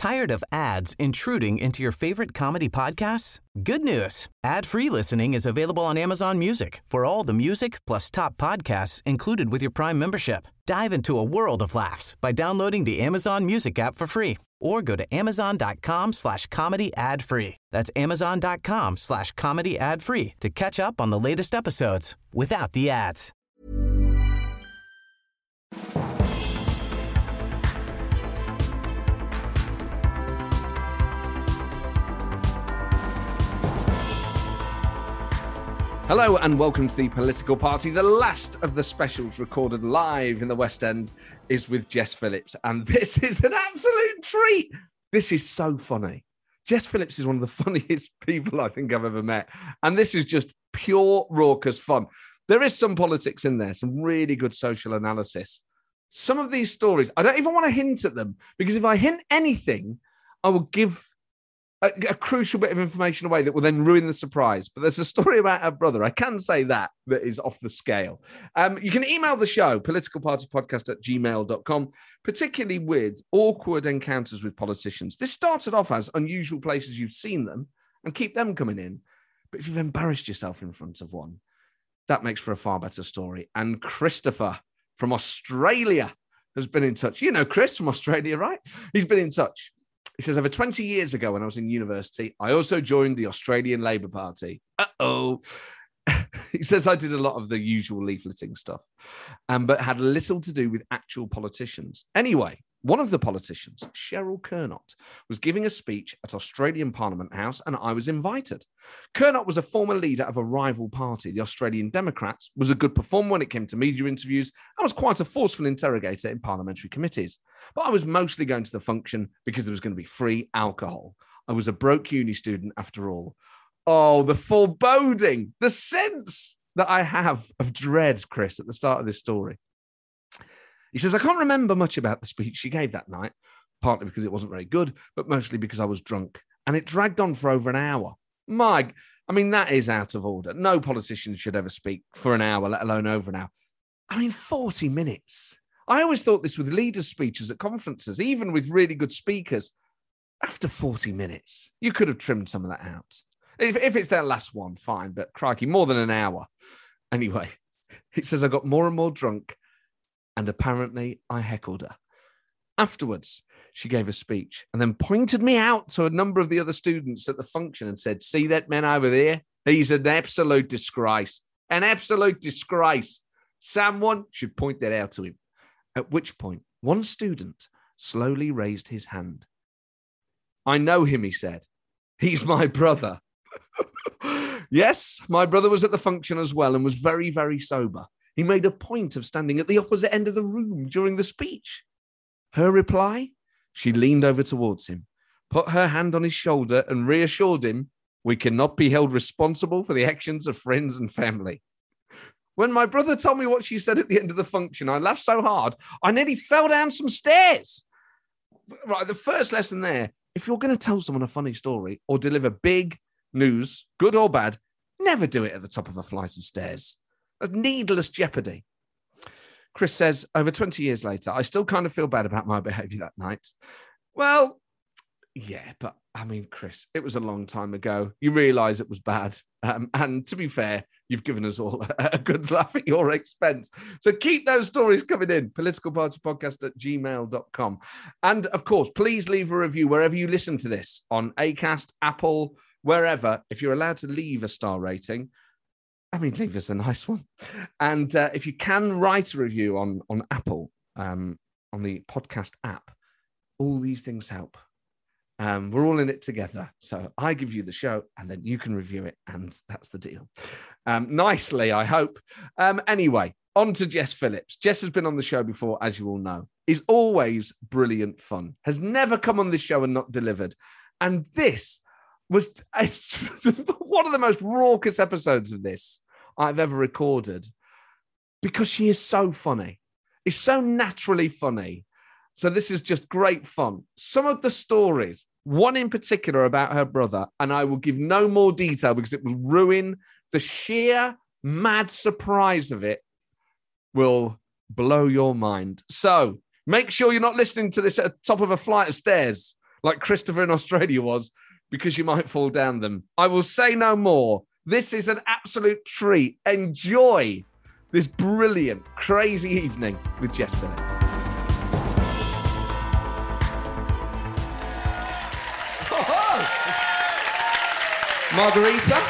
Tired of ads intruding into your favorite comedy podcasts? Good news. Ad-free listening is available on Amazon Music for all the music plus top podcasts included with your Prime membership. Dive into a world of laughs by downloading the Amazon Music app for free or go to amazon.com/comedy ad-free. That's amazon.com/comedy ad-free to catch up on the latest episodes without the ads. Hello and welcome to The Political Party. The last of the specials recorded live in the West End is with Jess Phillips, and this is an absolute treat. This is so funny. Jess Phillips is one of the funniest people I think I've ever met, and this is just pure raucous fun. There is some politics in there, some really good social analysis. Some of these stories, I don't even want to hint at them, because if I hint anything, I will give a crucial bit of information away that will then ruin the surprise. But there's a story about her brother. I can say that is off the scale. You can email the show, politicalpartypodcast@gmail.com, particularly with awkward encounters with politicians. This started off as unusual places you've seen them, and keep them coming in. But if you've embarrassed yourself in front of one, that makes for a far better story. And Christopher from Australia has been in touch. You know Chris from Australia, right? He's been in touch. He says, over 20 years ago when I was in university, I also joined the Australian Labour Party. Uh-oh. He says, I did a lot of the usual leafleting stuff, but had little to do with actual politicians. Anyway, one of the politicians, Cheryl Kernot, was giving a speech at Australian Parliament House, and I was invited. Kernot was a former leader of a rival party, the Australian Democrats, was a good performer when it came to media interviews, and was quite a forceful interrogator in parliamentary committees. But I was mostly going to the function because there was going to be free alcohol. I was a broke uni student after all. Oh, the foreboding, the sense that I have of dread, Chris, at the start of this story. He says, I can't remember much about the speech she gave that night, partly because it wasn't very good, but mostly because I was drunk. And it dragged on for over an hour. That is out of order. No politician should ever speak for an hour, let alone over an hour. 40 minutes. I always thought this with leaders' speeches at conferences, even with really good speakers. After 40 minutes, you could have trimmed some of that out. If it's their last one, fine, but crikey, more than an hour. Anyway, he says, I got more and more drunk, and apparently I heckled her. Afterwards, she gave a speech and then pointed me out to a number of the other students at the function and said, see that man over there? He's an absolute disgrace. An absolute disgrace. Someone should point that out to him. At which point, one student slowly raised his hand. I know him, he said. He's my brother. Yes, my brother was at the function as well and was very, very sober. He made a point of standing at the opposite end of the room during the speech. Her reply? She leaned over towards him, put her hand on his shoulder and reassured him, we cannot be held responsible for the actions of friends and family. When my brother told me what she said at the end of the function, I laughed so hard, I nearly fell down some stairs. Right, the first lesson there, if you're going to tell someone a funny story or deliver big news, good or bad, never do it at the top of a flight of stairs. That's needless jeopardy. Chris says, over 20 years later, I still kind of feel bad about my behaviour that night. Well, yeah, but Chris, it was a long time ago. You realise it was bad. And to be fair, you've given us all a good laugh at your expense. So keep those stories coming in. politicalpartypodcast@gmail.com. And of course, please leave a review wherever you listen to this, on Acast, Apple, wherever. If you're allowed to leave a star rating, leave us a nice one. And if you can write a review on Apple, on the podcast app, all these things help. We're all in it together. So I give you the show and then you can review it. And that's the deal. Nicely, I hope. Anyway, on to Jess Phillips. Jess has been on the show before, as you all know. Is always brilliant fun. Has never come on this show and not delivered. And this was one of the most raucous episodes of this I've ever recorded, because she is so funny. It's so naturally funny. So this is just great fun. Some of the stories, one in particular about her brother, and I will give no more detail because it will ruin the sheer mad surprise of it, will blow your mind. So make sure you're not listening to this at the top of a flight of stairs. like Christopher in Australia was, because you might fall down them. I will say no more. This is an absolute treat. Enjoy this brilliant, crazy evening with Jess Phillips. Margarita.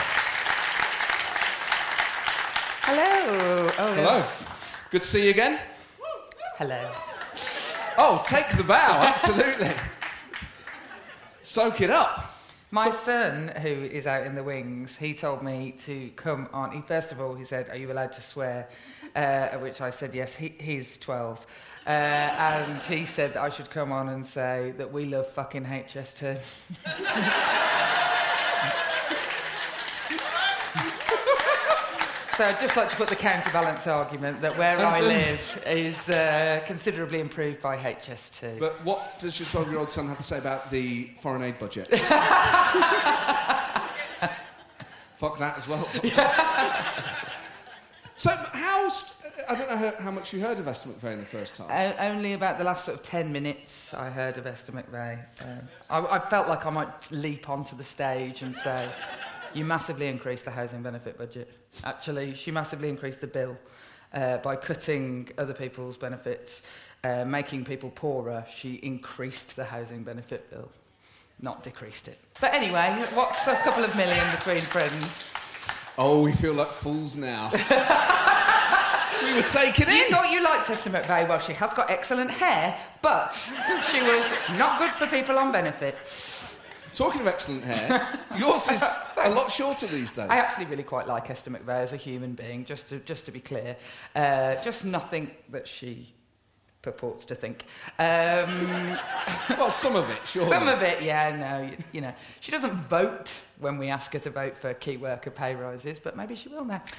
Hello. Oh, Hello. yes. Good to see you again. Hello. Oh, take the bow. Absolutely. Soak it up. My son, who is out in the wings, he told me to come on. First of all, he said, "Are you allowed to swear?" At which I said, yes, he's 12. And he said that I should come on and say that we love fucking HS2. So I'd just like to put the counterbalance argument that where I live is considerably improved by HS2. But what does your 12-year-old son have to say about the foreign aid budget? Fuck that as well. So I don't know how much you heard of Esther McVey in the first time. Only about the last sort of 10 minutes I heard of Esther McVey. I felt like I might leap onto the stage and say, you massively increased the housing benefit budget. Actually, she massively increased the bill by cutting other people's benefits, making people poorer. She increased the housing benefit bill, not decreased it. But anyway, what's a couple of million between friends? Oh, we feel like fools now. We were taken in. You thought you liked Esther McVey. Well, she has got excellent hair, but she was not good for people on benefits. Talking of excellent hair, yours is a lot shorter these days. I actually really quite like Esther McVey as a human being, just to be clear. Just nothing that she purports to think. Well, some of it, sure. Some of it, yeah, no, you know. She doesn't vote when we ask her to vote for key worker pay rises, but maybe she will now.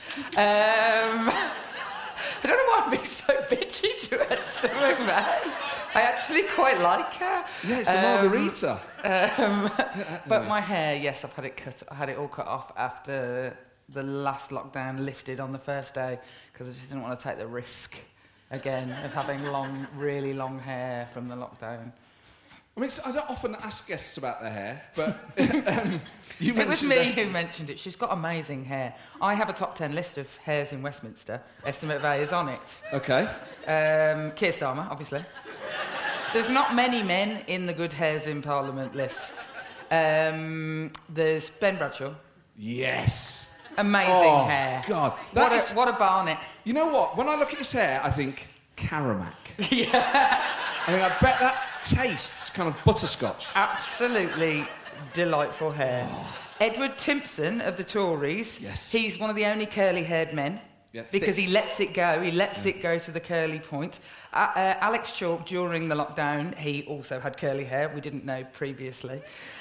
I don't know why I'm being so bitchy to Esther McVey. I actually quite like her. Yeah, it's the Margarita. But my hair, yes, I've had it cut. I had it all cut off after the last lockdown lifted on the first day because I just didn't want to take the risk again of having long, really long hair from the lockdown. I mean, I don't often ask guests about their hair, but you mentioned it was me Esther. who mentioned it. She's got amazing hair. I have a top 10 list of hairs in Westminster. Esther McVey is on it. Okay. Keir Starmer, obviously. There's not many men in the good hairs in Parliament list. There's Ben Bradshaw. Yes. Amazing hair. God. What a barnet. You know what? When I look at his hair, I think Caramac. Yeah. I mean, I bet that tastes kind of butterscotch. Absolutely delightful hair. Edward Timpson of the Tories. Yes. He's one of the only curly-haired men. Yeah, because he lets it go. He lets it go to the curly point. Alex Chalk, during the lockdown, he also had curly hair. We didn't know previously.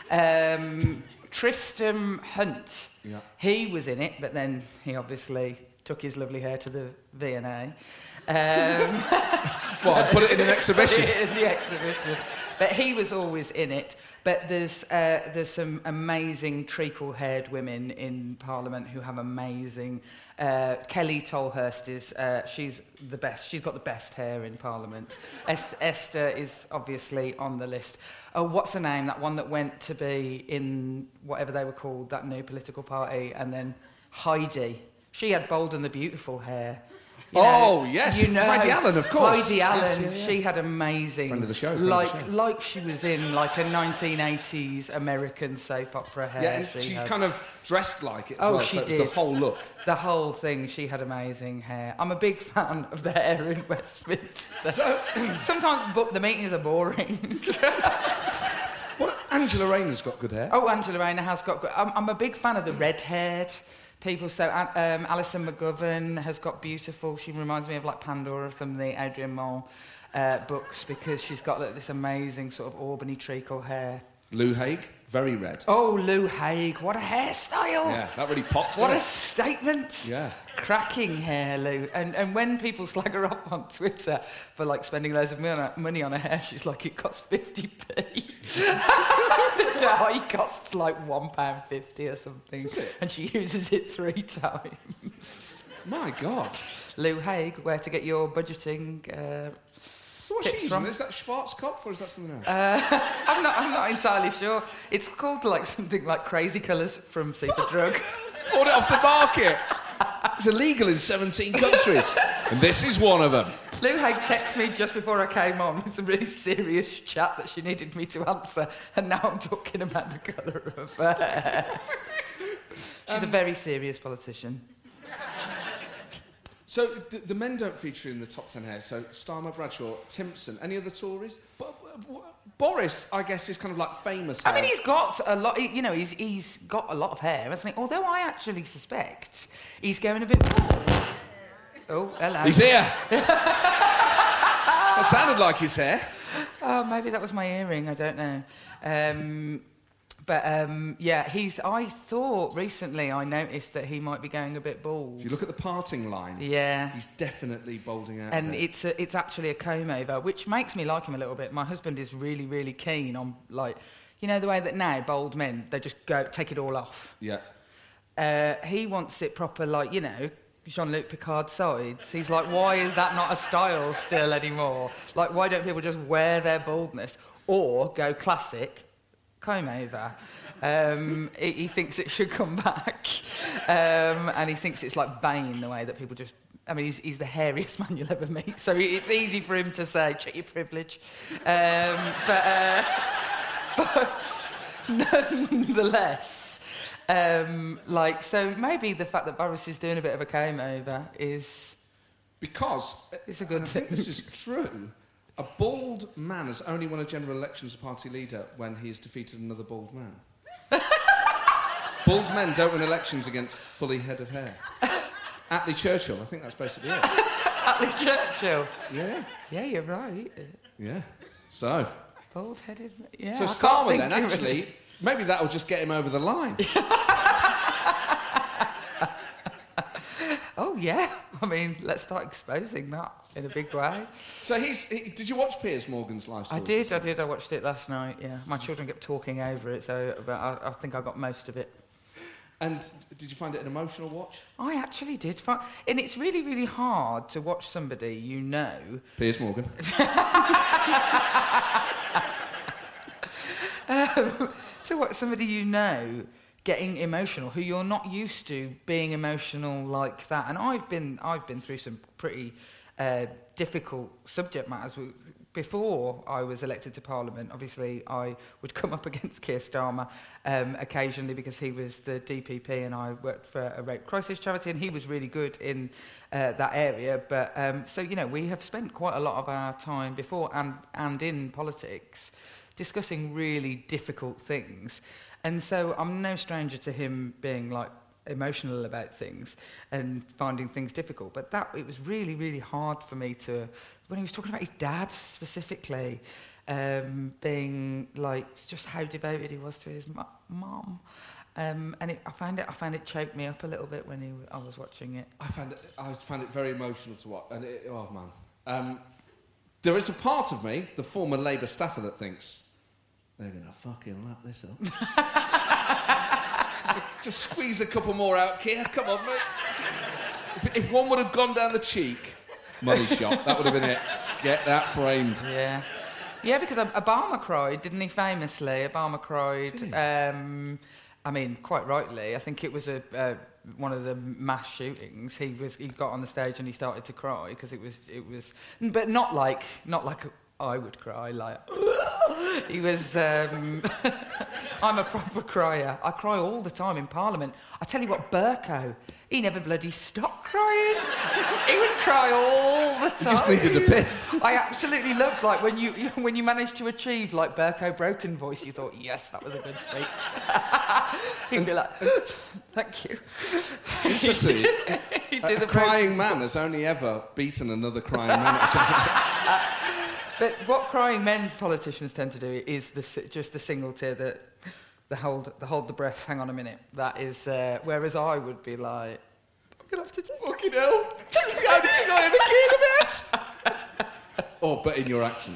Tristram Hunt, he was in it, but then he obviously took his lovely hair to the V&A. Well, put it in an exhibition. Put it in the exhibition. But he was always in it. But there's some amazing treacle-haired women in Parliament who have amazing... Kelly Tolhurst is... she's the best. She's got the best hair in Parliament. Esther is obviously on the list. Oh, what's her name? That one that went to be in whatever they were called, that new political party, and then Heidi. She had Bold and the Beautiful hair. Yes, Heidi Allen, of course. Heidi Allen, yes, she had amazing... Friend of the show. Like she was in like a 1980s American soap opera hair. Yeah, and she kind of dressed like it as well, she so it did. was the whole look. The whole thing, she had amazing hair. I'm a big fan of the hair in Westminster. So, sometimes the meetings are boring. Well, Angela Rayner's got good hair. Oh, Angela Rayner has got good... I'm a big fan of the red-haired people. So Alison McGovern has got beautiful... She reminds me of like Pandora from the Adrian Mole books because she's got like, this amazing sort of Albany treacle hair. Lou Haig, very red. Oh, Lou Haig, what a hairstyle! Yeah, that really popped. What a statement! Yeah. Cracking hair, Lou. And when people slag her off on Twitter for like spending loads of money on her hair, she's like, it costs 50p. The dye costs like £1.50 or something. Does it? And she uses it 3 times. My God. Lou Haig, where to get your budgeting So what's she using? Is that Schwarzkopf or is that something else? I'm not entirely sure. It's called like something like Crazy Colours from Superdrug. Bought it off the market. It's illegal in 17 countries. And this is one of them. Lou Haig texted me just before I came on with a really serious chat that she needed me to answer, and now I'm talking about the colour of her hair. She's a very serious politician. So the men don't feature in the top 10 here. So Starmer, Bradshaw, Timpson, any other Tories? But Boris, I guess, is kind of like famous hair. I mean, he's got a lot. You know, he's got a lot of hair, hasn't he? Although I actually suspect he's going a bit. Oh, hello. He's here. That sounded like his hair. Oh, maybe that was my earring. I don't know. Yeah, I thought recently I noticed that he might be going a bit bald. If you look at the parting line, he's definitely balding out. And it's actually a comb over, which makes me like him a little bit. My husband is really, really keen on, like, you know, the way that now bald men, they just go take it all off. Yeah. He wants it proper, like, you know, Jean-Luc Picard sides. He's like, why is that not a style still anymore? Like, why don't people just wear their baldness or go classic? Comb over. He thinks it should come back. And he thinks it's like Bane, the way that people just... I mean, he's the hairiest man you'll ever meet, so it's easy for him to say, check your privilege. But nonetheless, so maybe the fact that Boris is doing a bit of a comb over is... Because... It's a good thing. I think this is true. A bald man has only won a general election as a party leader when he has defeated another bald man. Bald men don't win elections against fully head of hair. Attlee Churchill, I think that's basically it. Attlee Churchill? Yeah. Yeah, you're right. Yeah. So... Bald-headed... Yeah, so Starmer then, actually, maybe that'll just get him over the line. Oh, yeah. I mean, let's start exposing that in a big way. So did you watch Piers Morgan's live story? I did. I watched it last night, yeah. My children kept talking over it, so I think I got most of it. And did you find it an emotional watch? I actually did. And it's really, really hard to watch somebody you know... Piers Morgan. To watch somebody you know... getting emotional, who you're not used to being emotional like that. And I've been through some pretty difficult subject matters. Before I was elected to Parliament, obviously I would come up against Keir Starmer occasionally because he was the DPP and I worked for a rape crisis charity, and he was really good in that area. But so, you know, we have spent quite a lot of our time before and in politics discussing really difficult things. And so I'm no stranger to him being, like, emotional about things and finding things difficult. But it was really, really hard for me to... When he was talking about his dad, specifically, being, like, just how devoted he was to his mum. And I found it choked me up a little bit when I was watching it. I found it very emotional to watch. And oh, man. There is a part of me, the former Labour staffer, that thinks... They're going to fucking lap this up. just squeeze a couple more out, Keir. Come on, mate. If one would have gone down the cheek, money shot, that would have been it. Get that framed. Yeah. Yeah, because Obama cried, didn't he, famously? Obama cried. Did he? I mean, quite rightly. I think it was one of the mass shootings. He got on the stage and he started to cry because it was, but not like I would cry, like, he was, I'm a proper crier. I cry all the time in Parliament. I tell you what, Bercow, he never bloody stopped crying. He would cry all the time. He just needed a piss. I absolutely loved, like, when you managed to achieve, like, Bercow broken voice, you thought, yes, that was a good speech. He'd be like, thank you. Interesting. A crying man has only ever beaten another crying man at a But what crying men politicians tend to do is just the single tear, the hold the breath, hang on a minute. That is, whereas I would be like, I'm going to have to take fucking hell. That was the only thing I ever cared about. Oh, but in your accent.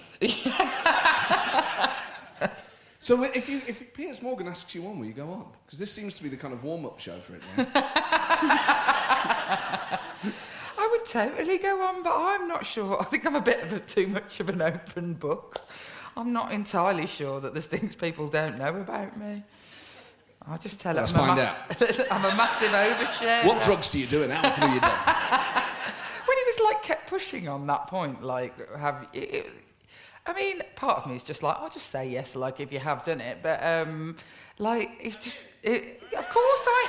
So if Piers Morgan asks you on, will you go on? Because this seems to be the kind of warm-up show for it now. I would totally go on, but I'm not sure. I think I'm a bit too much of an open book. I'm not entirely sure that there's things people don't know about me. I'll just tell Let's them find out. I'm a massive overshare. What drugs do you do and how often are you done? When he was like kept pushing on that point, like I mean, part of me is just like, I'll just say yes, like if you have done it, but like of course I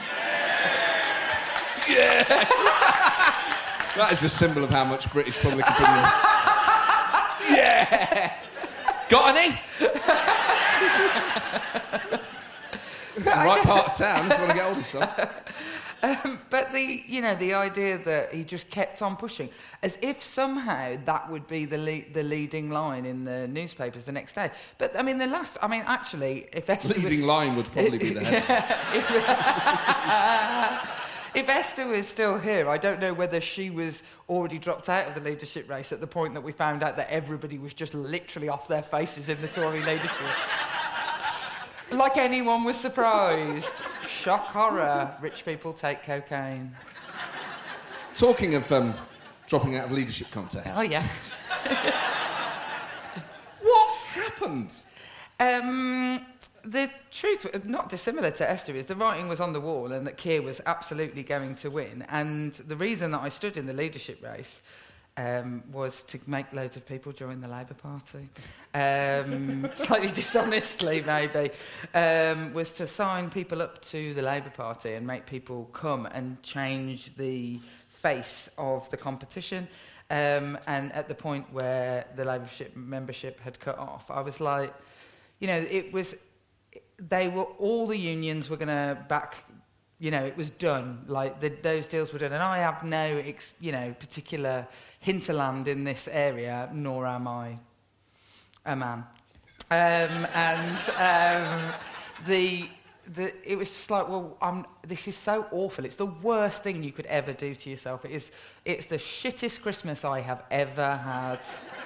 have. Yeah. That is a symbol of how much British public opinion is. Yeah. Got any? Right part of town, if you want to get hold of some. But the idea that he just kept on pushing, as if somehow that would be the leading line in the newspapers the next day. But I mean, actually, if Esther leading line would probably be the head. If Esther was still here, I don't know whether she was already dropped out of the leadership race at the point that we found out that everybody was just literally off their faces in the Tory leadership. Like anyone was surprised. Shock horror. Rich people take cocaine. Talking of dropping out of leadership contests. Oh, yeah. What happened? The truth, not dissimilar to Esther, is the writing was on the wall and that Keir was absolutely going to win. And the reason that I stood in the leadership race was to make loads of people join the Labour Party. Slightly dishonestly, maybe. Was to sign people up to the Labour Party and make people come and change the face of the competition. And at the point where the Labour membership had cut off, I was like, all the unions were going to back, it was done. Like those deals were done, and I have no, particular hinterland in this area, nor am I a man. It was just like, this is so awful. It's the worst thing you could ever do to yourself. It's the shittest Christmas I have ever had.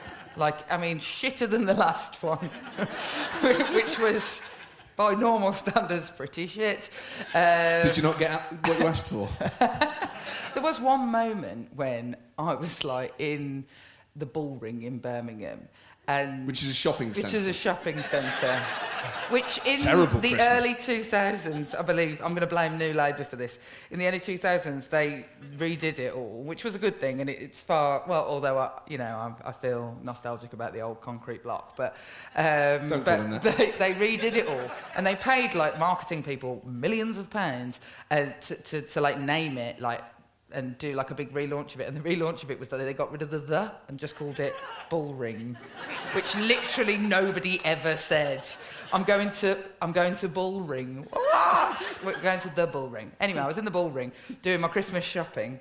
Shitter than the last one, which was, by normal standards, pretty shit. Did you not get what you asked for? There was one moment when I was in the Bullring in Birmingham. Which is a shopping centre. Which in Terrible the Christmas. early 2000s, I believe, I'm going to blame New Labour for this, in the early 2000s they redid it all, which was a good thing, and it's far, although I feel nostalgic about the old concrete block, but they redid it all, and they paid marketing people millions of pounds to name it and do a big relaunch of it. And the relaunch of it was that they got rid of the and just called it Bullring, which literally nobody ever said. I'm going to Bullring. What? We're going to the Bullring. Anyway, I was in the Bullring doing my Christmas shopping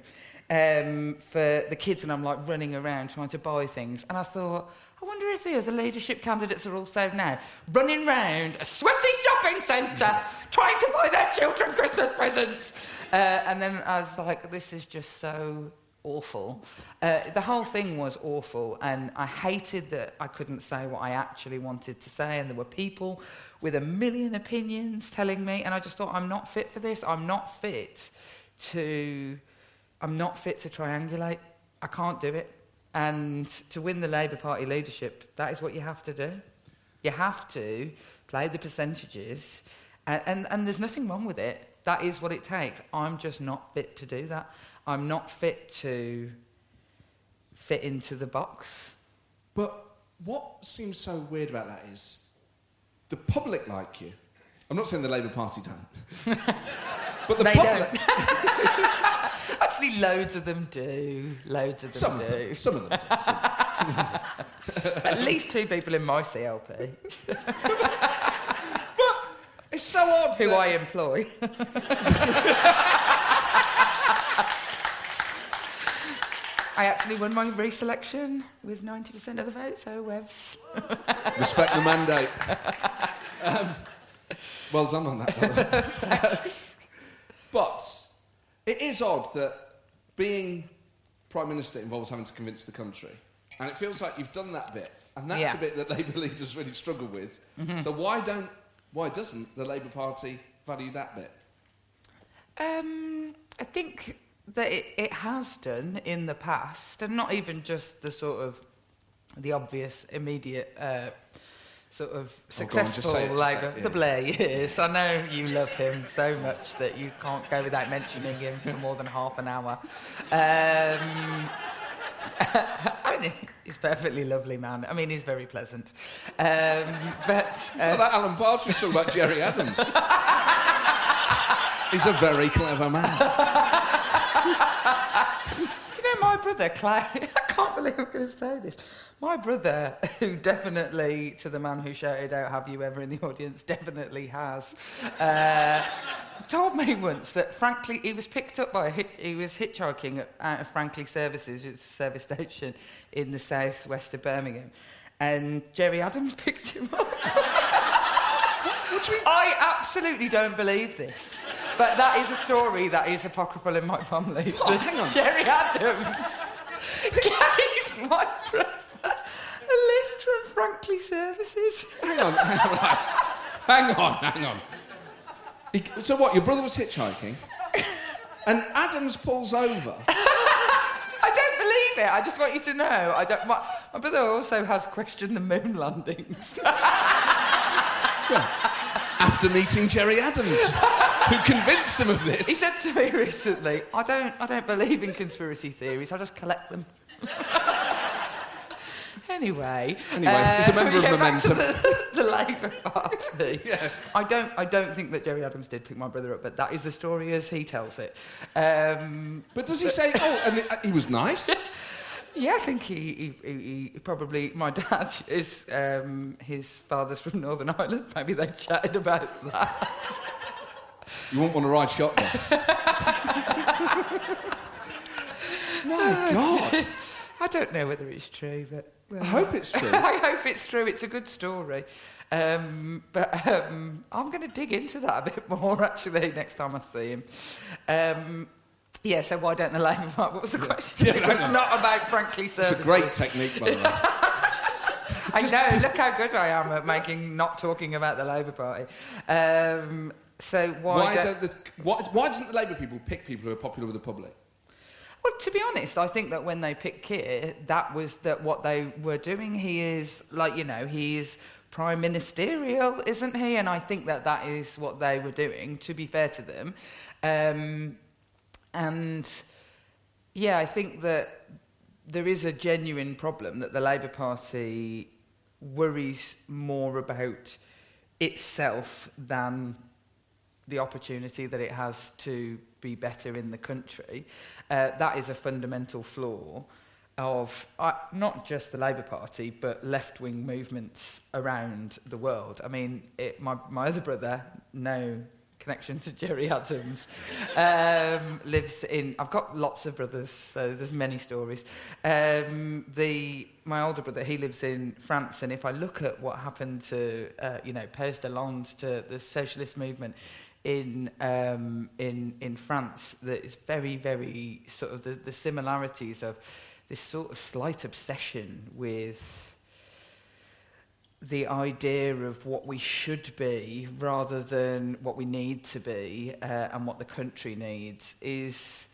for the kids, and I'm running around trying to buy things. And I thought, I wonder if the other leadership candidates are also now running round a sweaty shopping centre trying to buy their children Christmas presents. And then I was like, this is just so awful. The whole thing was awful, and I hated that I couldn't say what I actually wanted to say, and there were people with a million opinions telling me, and I just thought, I'm not fit for this. I'm not fit to triangulate. I can't do it. And to win the Labour Party leadership, that is what you have to do. You have to play the percentages, and there's nothing wrong with it. That is what it takes. I'm just not fit to do that. I'm not fit to fit into the box. But what seems so weird about that is the public like you. I'm not saying the Labour Party don't. But the public... don't. Actually, loads of them do. Some of them do. At least 2 people in my CLP. It's so odd who I employ. I actually won my reselection with 90% of the vote, so webs. Respect the mandate. Well done on that, by the way. Thanks. But it is odd that being Prime Minister involves having to convince the country. And it feels like you've done that bit. And that's the bit that Labour leaders really struggle with. Mm-hmm. So why doesn't the Labour Party value that bit? I think that it has done in the past, and not even just the sort of the obvious, immediate, sort of successful Labour. The Blair years. I know you love him so much that you can't go without mentioning him for more than half an hour. I mean, he's a perfectly lovely man. I mean, he's very pleasant. But so that Alan Partridge talking about Gerry Adams. He's a very clever man. Do you know my brother, Clay? I can't believe I'm going to say this. My brother, who definitely, to the man who shouted out, "Have you ever?" in the audience, definitely has, told me once that frankly he was picked up by he was hitchhiking out of Frankley Services, which is a service station in the southwest of Birmingham, and Gerry Adams picked him up. What do you mean? I absolutely don't believe this, but that is a story that is apocryphal in my family. Oh, hang on. Gerry Adams gave my brother a lift from Frankley Services. Hang on. So what, your brother was hitchhiking and Adams pulls over? I don't believe it. I just want you to know. My brother also has questioned the moon landings. After meeting Gerry Adams, who convinced him of this. He said to me recently, I don't believe in conspiracy theories, I just collect them. Anyway, he's a member of Momentum. The Labour Party. Yeah. I don't think that Gerry Adams did pick my brother up, but that is the story as he tells it. But does he say, and he was nice? Yeah, I think he probably... My dad is... his father's from Northern Ireland. Maybe they chatted about that. You won't want to ride shotgun. My God. I don't know whether it's true, but... I hope it's true. I hope it's true. It's a good story. But I'm going to dig into that a bit more, actually, next time I see him. Yeah, so why don't the Labour Party... What was the question? Yeah, it's not about Frankley Services. It's a great technique, by the way. I know, look how good I am at not talking about the Labour Party. So why doesn't the Labour people pick people who are popular with the public? Well, to be honest, I think that when they picked Keir, that was what they were doing. He is, he's prime ministerial, isn't he? And I think that is what they were doing, to be fair to them. And, yeah, I think that there is a genuine problem that the Labour Party worries more about itself than the opportunity that it has to be better in the country. That is a fundamental flaw of not just the Labour Party, but left-wing movements around the world. I mean, my other brother, no connection to Gerry Adams, lives in... I've got lots of brothers, so there's many stories. My older brother, he lives in France, and if I look at what happened to, Pays de Hollande, to the socialist movement in France, that is very, very sort of the similarities of this sort of slight obsession with the idea of what we should be rather than what we need to be, and what the country needs it's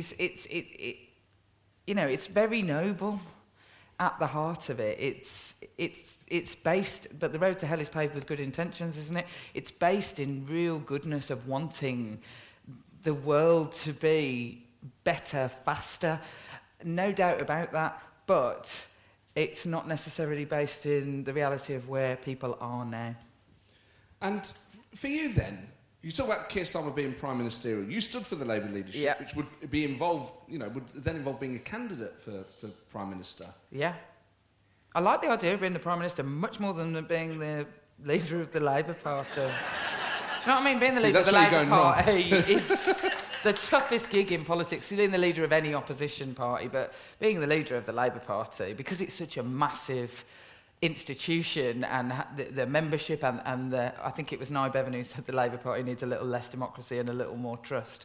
very noble at the heart of it. It's based, but the road to hell is paved with good intentions, isn't it? It's based in real goodness of wanting the world to be better, faster. No doubt about that, but it's not necessarily based in the reality of where people are now. And for you then, you talk about Keir Starmer being prime ministerial. You stood for the Labour leadership, which would be involved, would then involve being a candidate for prime minister. Yeah. I like the idea of being the prime minister much more than being the leader of the Labour Party. Do you know what I mean? Being the leader of the Labour Party is the toughest gig in politics. Being the leader of any opposition party, but being the leader of the Labour Party, because it's such a massive institution, and the membership and I think it was Nye Bevan who said the Labour Party needs a little less democracy and a little more trust.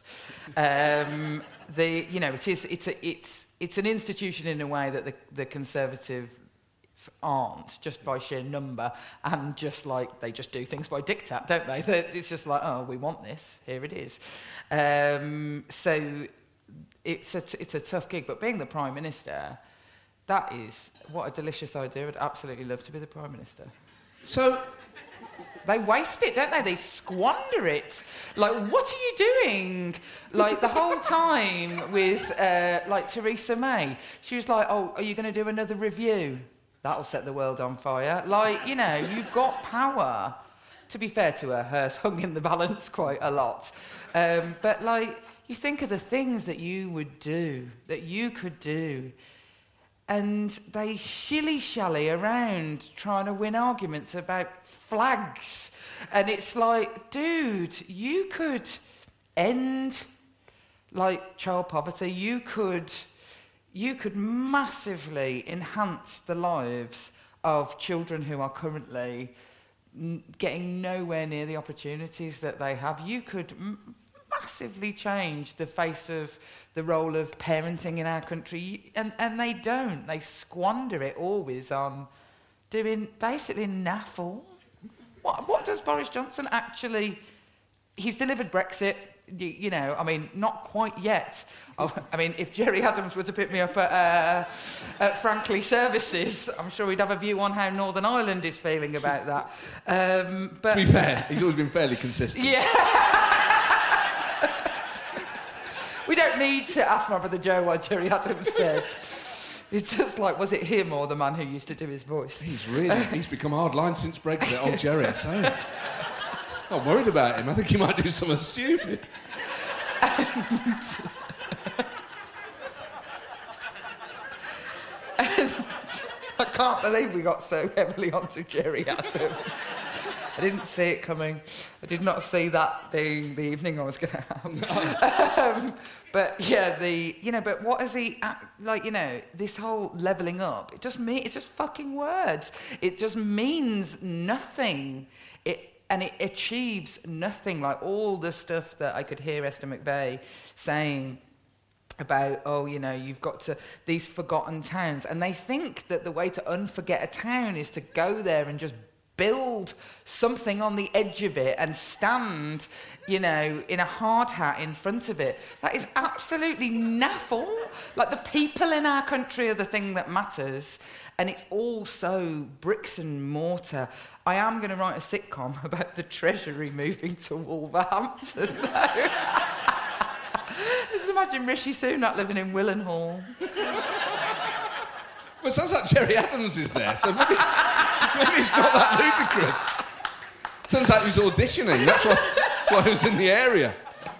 It's an institution in a way that the Conservative aren't, just by sheer number, and just like they just do things by diktat, don't they? It's just like, oh, we want this, here it is. So it's a tough gig. But being the Prime Minister, that is what a delicious idea. I'd absolutely love to be the Prime Minister. So they waste it, don't they? They squander it. Like, what are you doing? Like, the whole time with, like, Theresa May, she was like, oh, are you going to do another review? That'll set the world on fire. Like, you know, you've got power. To be fair to her, hers hung in the balance quite a lot. But, like, you think of the things that you would do, that you could do, and they shilly-shally around trying to win arguments about flags. And it's like, dude, you could end, like, child poverty. You could massively enhance the lives of children who are currently getting nowhere near the opportunities that they have. You could massively change the face of the role of parenting in our country, and they don't. They squander it always on doing basically naffle. What does Boris Johnson actually... He's delivered Brexit, you know, I mean, not quite yet. I mean, if Gerry Adams were to pick me up at Frankly Services, I'm sure he'd have a view on how Northern Ireland is feeling about that. But, to be fair, he's always been fairly consistent. Yeah. We don't need to ask my brother Joe what Gerry Adams said. It's just like, was it him or the man who used to do his voice? He's become hardline since Brexit, old Gerry, I tell you. I'm worried about him. I think he might do something stupid. And I can't believe we got so heavily onto Gerry Adams. I didn't see it coming. I did not see that being the evening I was going to have. But yeah, but what is he, like, you know, this whole levelling up, it's just fucking words. It just means nothing. And it achieves nothing. Like all the stuff that I could hear Esther McVey saying about, oh, you know, you've got to, these forgotten towns. And they think that the way to unforget a town is to go there and just build something on the edge of it and stand, you know, in a hard hat in front of it. That is absolutely naffle. Like, the people in our country are the thing that matters, and it's all so bricks and mortar. I am going to write a sitcom about the Treasury moving to Wolverhampton. Just imagine Rishi Sunak living in Willenhall. Well, it sounds like Gerry Adams is there, so maybe it's not that ludicrous. Turns out he was auditioning, that's why he was in the area.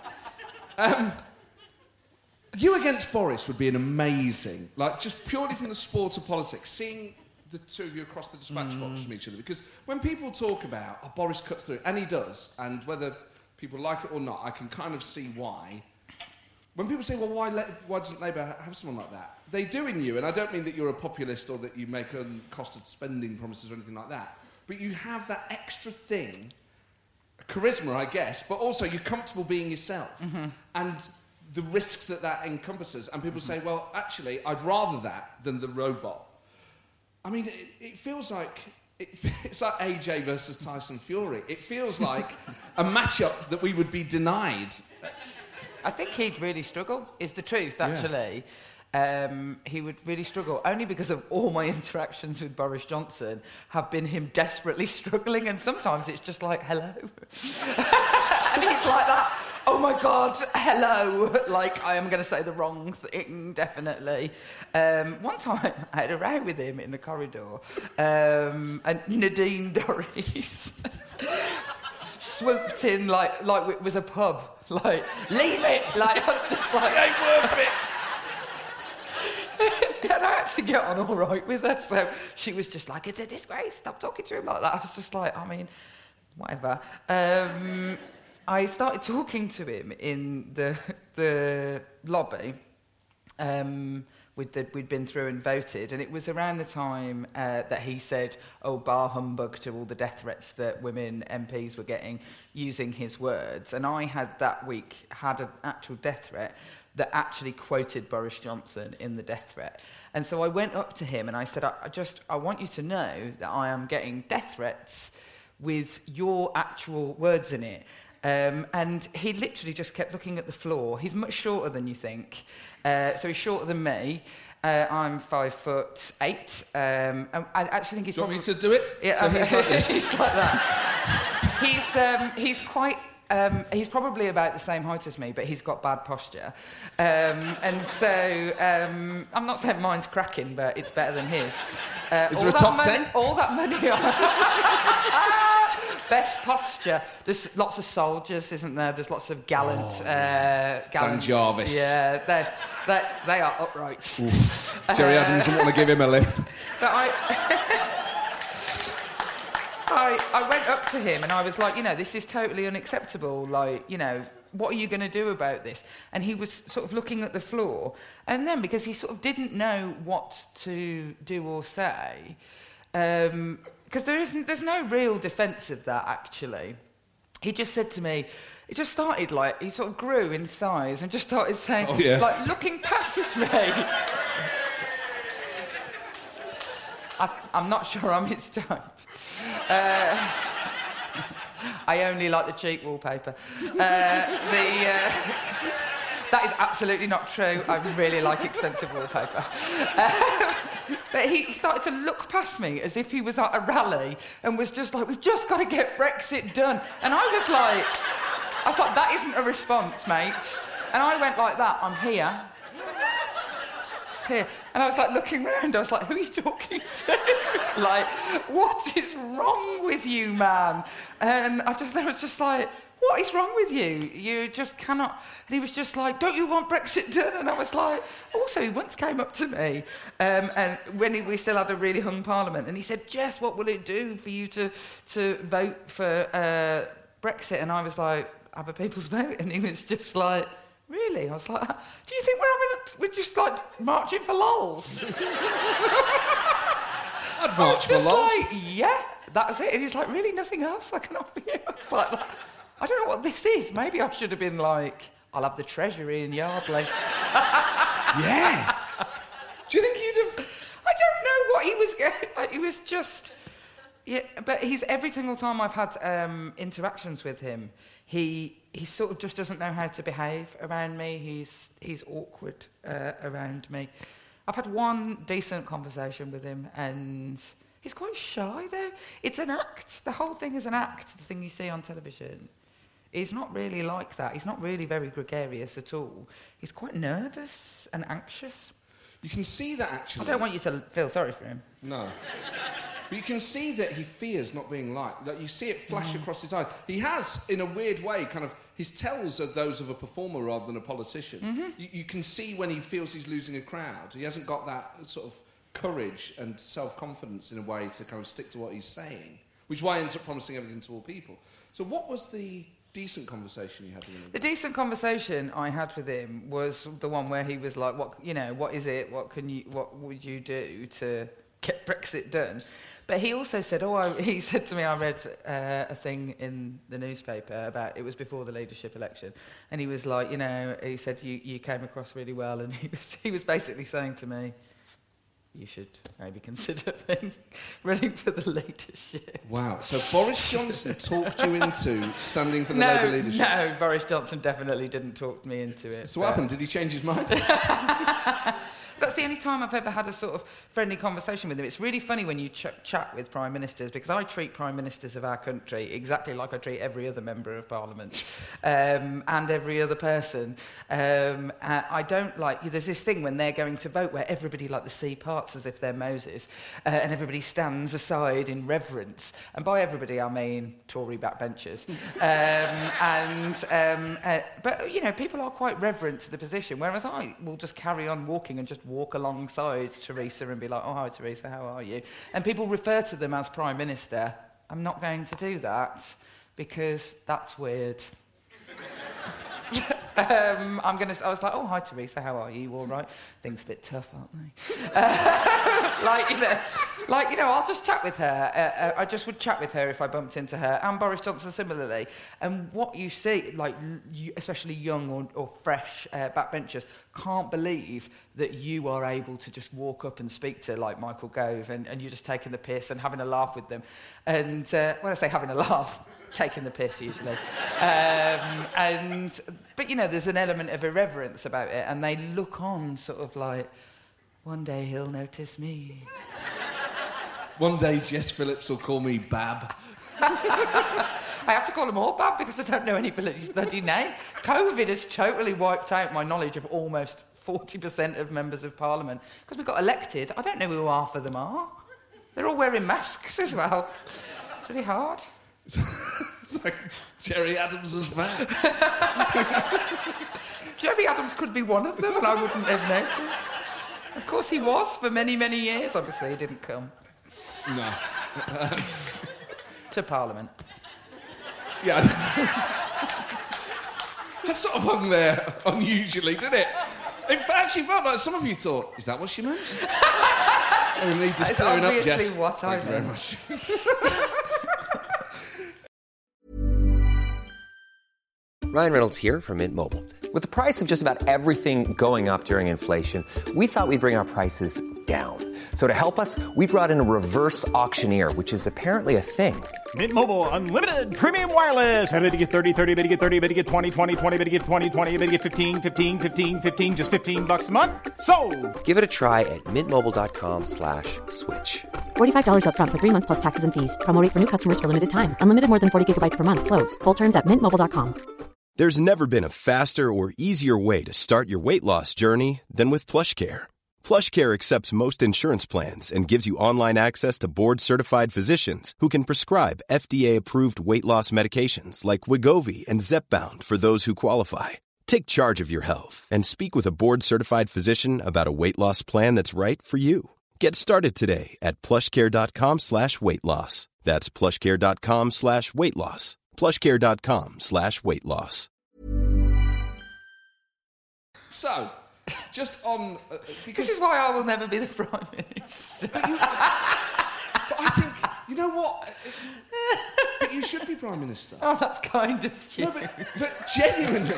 You against Boris would be an amazing, like, just purely from the sport of politics, seeing the two of you across the dispatch box from each other, because when people talk about, oh, Boris cuts through, and he does, and whether people like it or not, I can kind of see why. When people say, well, why doesn't Labour have someone like that? They do in you, and I don't mean that you're a populist or that you make cost of spending promises or anything like that, but you have that extra thing, charisma, I guess, but also you're comfortable being yourself, and the risks that encompasses, and people say, well, actually, I'd rather that than the robot. I mean, it feels like, it's like AJ versus Tyson Fury. It feels like a matchup that we would be denied. I think he'd really struggle, is the truth, actually. He would really struggle, only because of all my interactions with Boris Johnson have been him desperately struggling, and sometimes it's just like, hello. And he's like that, oh my God, hello. Like, I am going to say the wrong thing, definitely. One time, I had a row with him in the corridor, and Nadine Dorries swooped in like it was a pub. Like, leave it! Like, I was just like, It ain't worth it! And I actually get on all right with her, so she was just like, it's a disgrace, stop talking to him like that. I was just like, I mean, whatever. I started talking to him in the lobby. We'd been through and voted, and it was around the time that he said, oh, bar humbug to all the death threats that women MPs were getting, using his words. And I had that week had an actual death threat that actually quoted Boris Johnson in the death threat. And so I went up to him and I said, I want you to know that I am getting death threats with your actual words in it. And he literally just kept looking at the floor. He's much shorter than you think. So he's shorter than me. I'm 5'8". And I actually think he's. Do you want me to do it? Yeah, so he's like this. He's like that. He's quite. He's probably about the same height as me, but he's got bad posture. And so I'm not saying mine's cracking, but it's better than his. Is there a top 10? All that money on. Best posture. There's lots of soldiers, isn't there? There's lots of gallant... Dan Jarvis. Yeah, they are upright. Jerry Adams doesn't want to give him a lift. But I went up to him and I was like, this is totally unacceptable. Like, what are you going to do about this? And he was sort of looking at the floor. And then, because he sort of didn't know what to do or say... because there's no real defence of that, actually. He just said to me, it just started like, he sort of grew in size and just started saying, like, looking past me. I'm not sure I'm his type. I only like the cheap wallpaper. That is absolutely not true. I really like expensive wallpaper. But he started to look past me as if he was at a rally and was just like, we've just got to get Brexit done. And I was like, that isn't a response, mate. And I went like that, I'm here. Just here. And I was like looking round, I was like, who are you talking to? Like, what is wrong with you, man? And I was just like, what is wrong with you? You just cannot... And he was just like, don't you want Brexit done? And I was like... Also, he once came up to me, and when we still had a really hung parliament, and he said, Jess, what will it do for you to vote for Brexit? And I was like, have a people's vote? And he was just like, really? I was like, do you think we're just like marching for lols? I'd march for lols. I was just like, yeah, that's it. And he's like, really, nothing else I can offer you? I was like that. I don't know what this is. Maybe I should have been like, I'll have the Treasury in Yardley. Yeah. Do you think you'd have... I don't know what he was going... He was just... Yeah, but every single time I've had interactions with him, he sort of just doesn't know how to behave around me. He's awkward around me. I've had one decent conversation with him, and he's quite shy, though. It's an act. The whole thing is an act, the thing you see on television. He's not really like that. He's not really very gregarious at all. He's quite nervous and anxious. You can see that, actually. I don't want you to feel sorry for him. No. But you can see that he fears not being liked. That you see it flash across his eyes. He has, in a weird way, kind of... His tells are those of a performer rather than a politician. Mm-hmm. You can see when he feels he's losing a crowd. He hasn't got that sort of courage and self-confidence in a way to kind of stick to what he's saying, which is why he ends up promising everything to all people. So what was the decent conversation you had with him? The decent conversation I had with him was the one where he was like, what is it? What would you do to get Brexit done? But he also said, he said to me, I read a thing in the newspaper about, it was before the leadership election, and he was like, he said, you came across really well, and he was basically saying to me, you should maybe consider running for the leadership. Wow. So Boris Johnson talked you into standing for the Labour leadership? No, Boris Johnson definitely didn't talk me into it. So what happened? Did he change his mind? That's the only time I've ever had a sort of friendly conversation with him. It's really funny when you chat with prime ministers, because I treat prime ministers of our country exactly like I treat every other member of parliament and every other person. I don't like... There's this thing when they're going to vote where everybody like the sea parts as if they're Moses, and everybody stands aside in reverence. And by everybody, I mean Tory backbenchers. But, people are quite reverent to the position, whereas I will just carry on walking and just walk alongside Theresa and be like, oh, hi, Theresa, how are you? And people refer to them as Prime Minister. I'm not going to do that because that's weird. I was like, oh, hi, Theresa, how are you? You all right? Things a bit tough, aren't they? I'll just chat with her. I just would chat with her if I bumped into her, and Boris Johnson similarly. And what you see, especially young or fresh backbenchers, can't believe that you are able to just walk up and speak to, like, Michael Gove, and you're just taking the piss and having a laugh with them. And when I say having a laugh, taking the piss usually. But, you know, there's an element of irreverence about it, and they look on sort of like, one day he'll notice me. One day Jess Phillips will call me Bab. I have to call them all Bab because I don't know anybody's bloody name. COVID has totally wiped out my knowledge of almost 40% of members of Parliament. Because we got elected, I don't know who half of them are. They're all wearing masks as well. It's really hard. It's like Jerry Adams as well. Jerry Adams could be one of them and I wouldn't have noticed. Of course he was for many, many years. Obviously he didn't come. No. To Parliament. Yeah. That sort of hung there unusually, didn't it? It actually felt like some of you thought, is that what she meant? We need to clearing up, Jess. That's obviously what I Thank you very meant. much. Ryan Reynolds here from Mint Mobile. With the price of just about everything going up during inflation, we thought we'd bring our prices down. So to help us, we brought in a reverse auctioneer, which is apparently a thing. Mint Mobile Unlimited Premium Wireless. How to get 30, 30, bit to get 30, bit to get 20, 20, 20, bit to get 20, 20, bit to get 15, 15, 15, 15, just $15 a month? Sold! Give it a try at mintmobile.com/switch. $45 up front for 3 months plus taxes and fees. Promo rate for new customers for limited time. Unlimited more than 40 gigabytes per month. Slows full terms at mintmobile.com. There's never been a faster or easier way to start your weight loss journey than with PlushCare. PlushCare accepts most insurance plans and gives you online access to board-certified physicians who can prescribe FDA-approved weight loss medications like Wegovy and Zepbound for those who qualify. Take charge of your health and speak with a board-certified physician about a weight loss plan that's right for you. Get started today at plushcare.com/weight-loss. That's plushcare.com/weight-loss. plushcare.com/weight-loss. So, just on... because This is why I will never be the Prime Minister. But I think, you know what? But you should be Prime Minister. Oh, that's kind of you. No, but genuinely...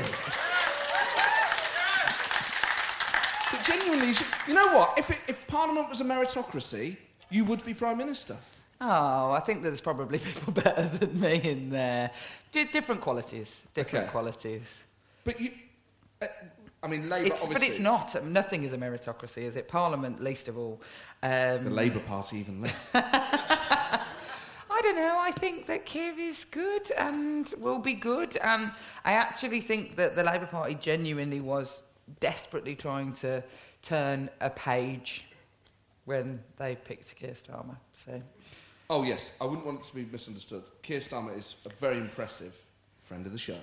But genuinely, you know what? If Parliament was a meritocracy, you would be Prime Minister. Oh, I think there's probably people better than me in there. Different qualities. Qualities. But you... I mean, Labour, obviously... But it's not. Nothing is a meritocracy, is it? Parliament, least of all. The Labour Party, even less. I don't know. I think that Keir is good and will be good. And I actually think that the Labour Party genuinely was desperately trying to turn a page when they picked Keir Starmer. So... Oh, yes. I wouldn't want it to be misunderstood. Keir Starmer is a very impressive friend of the show.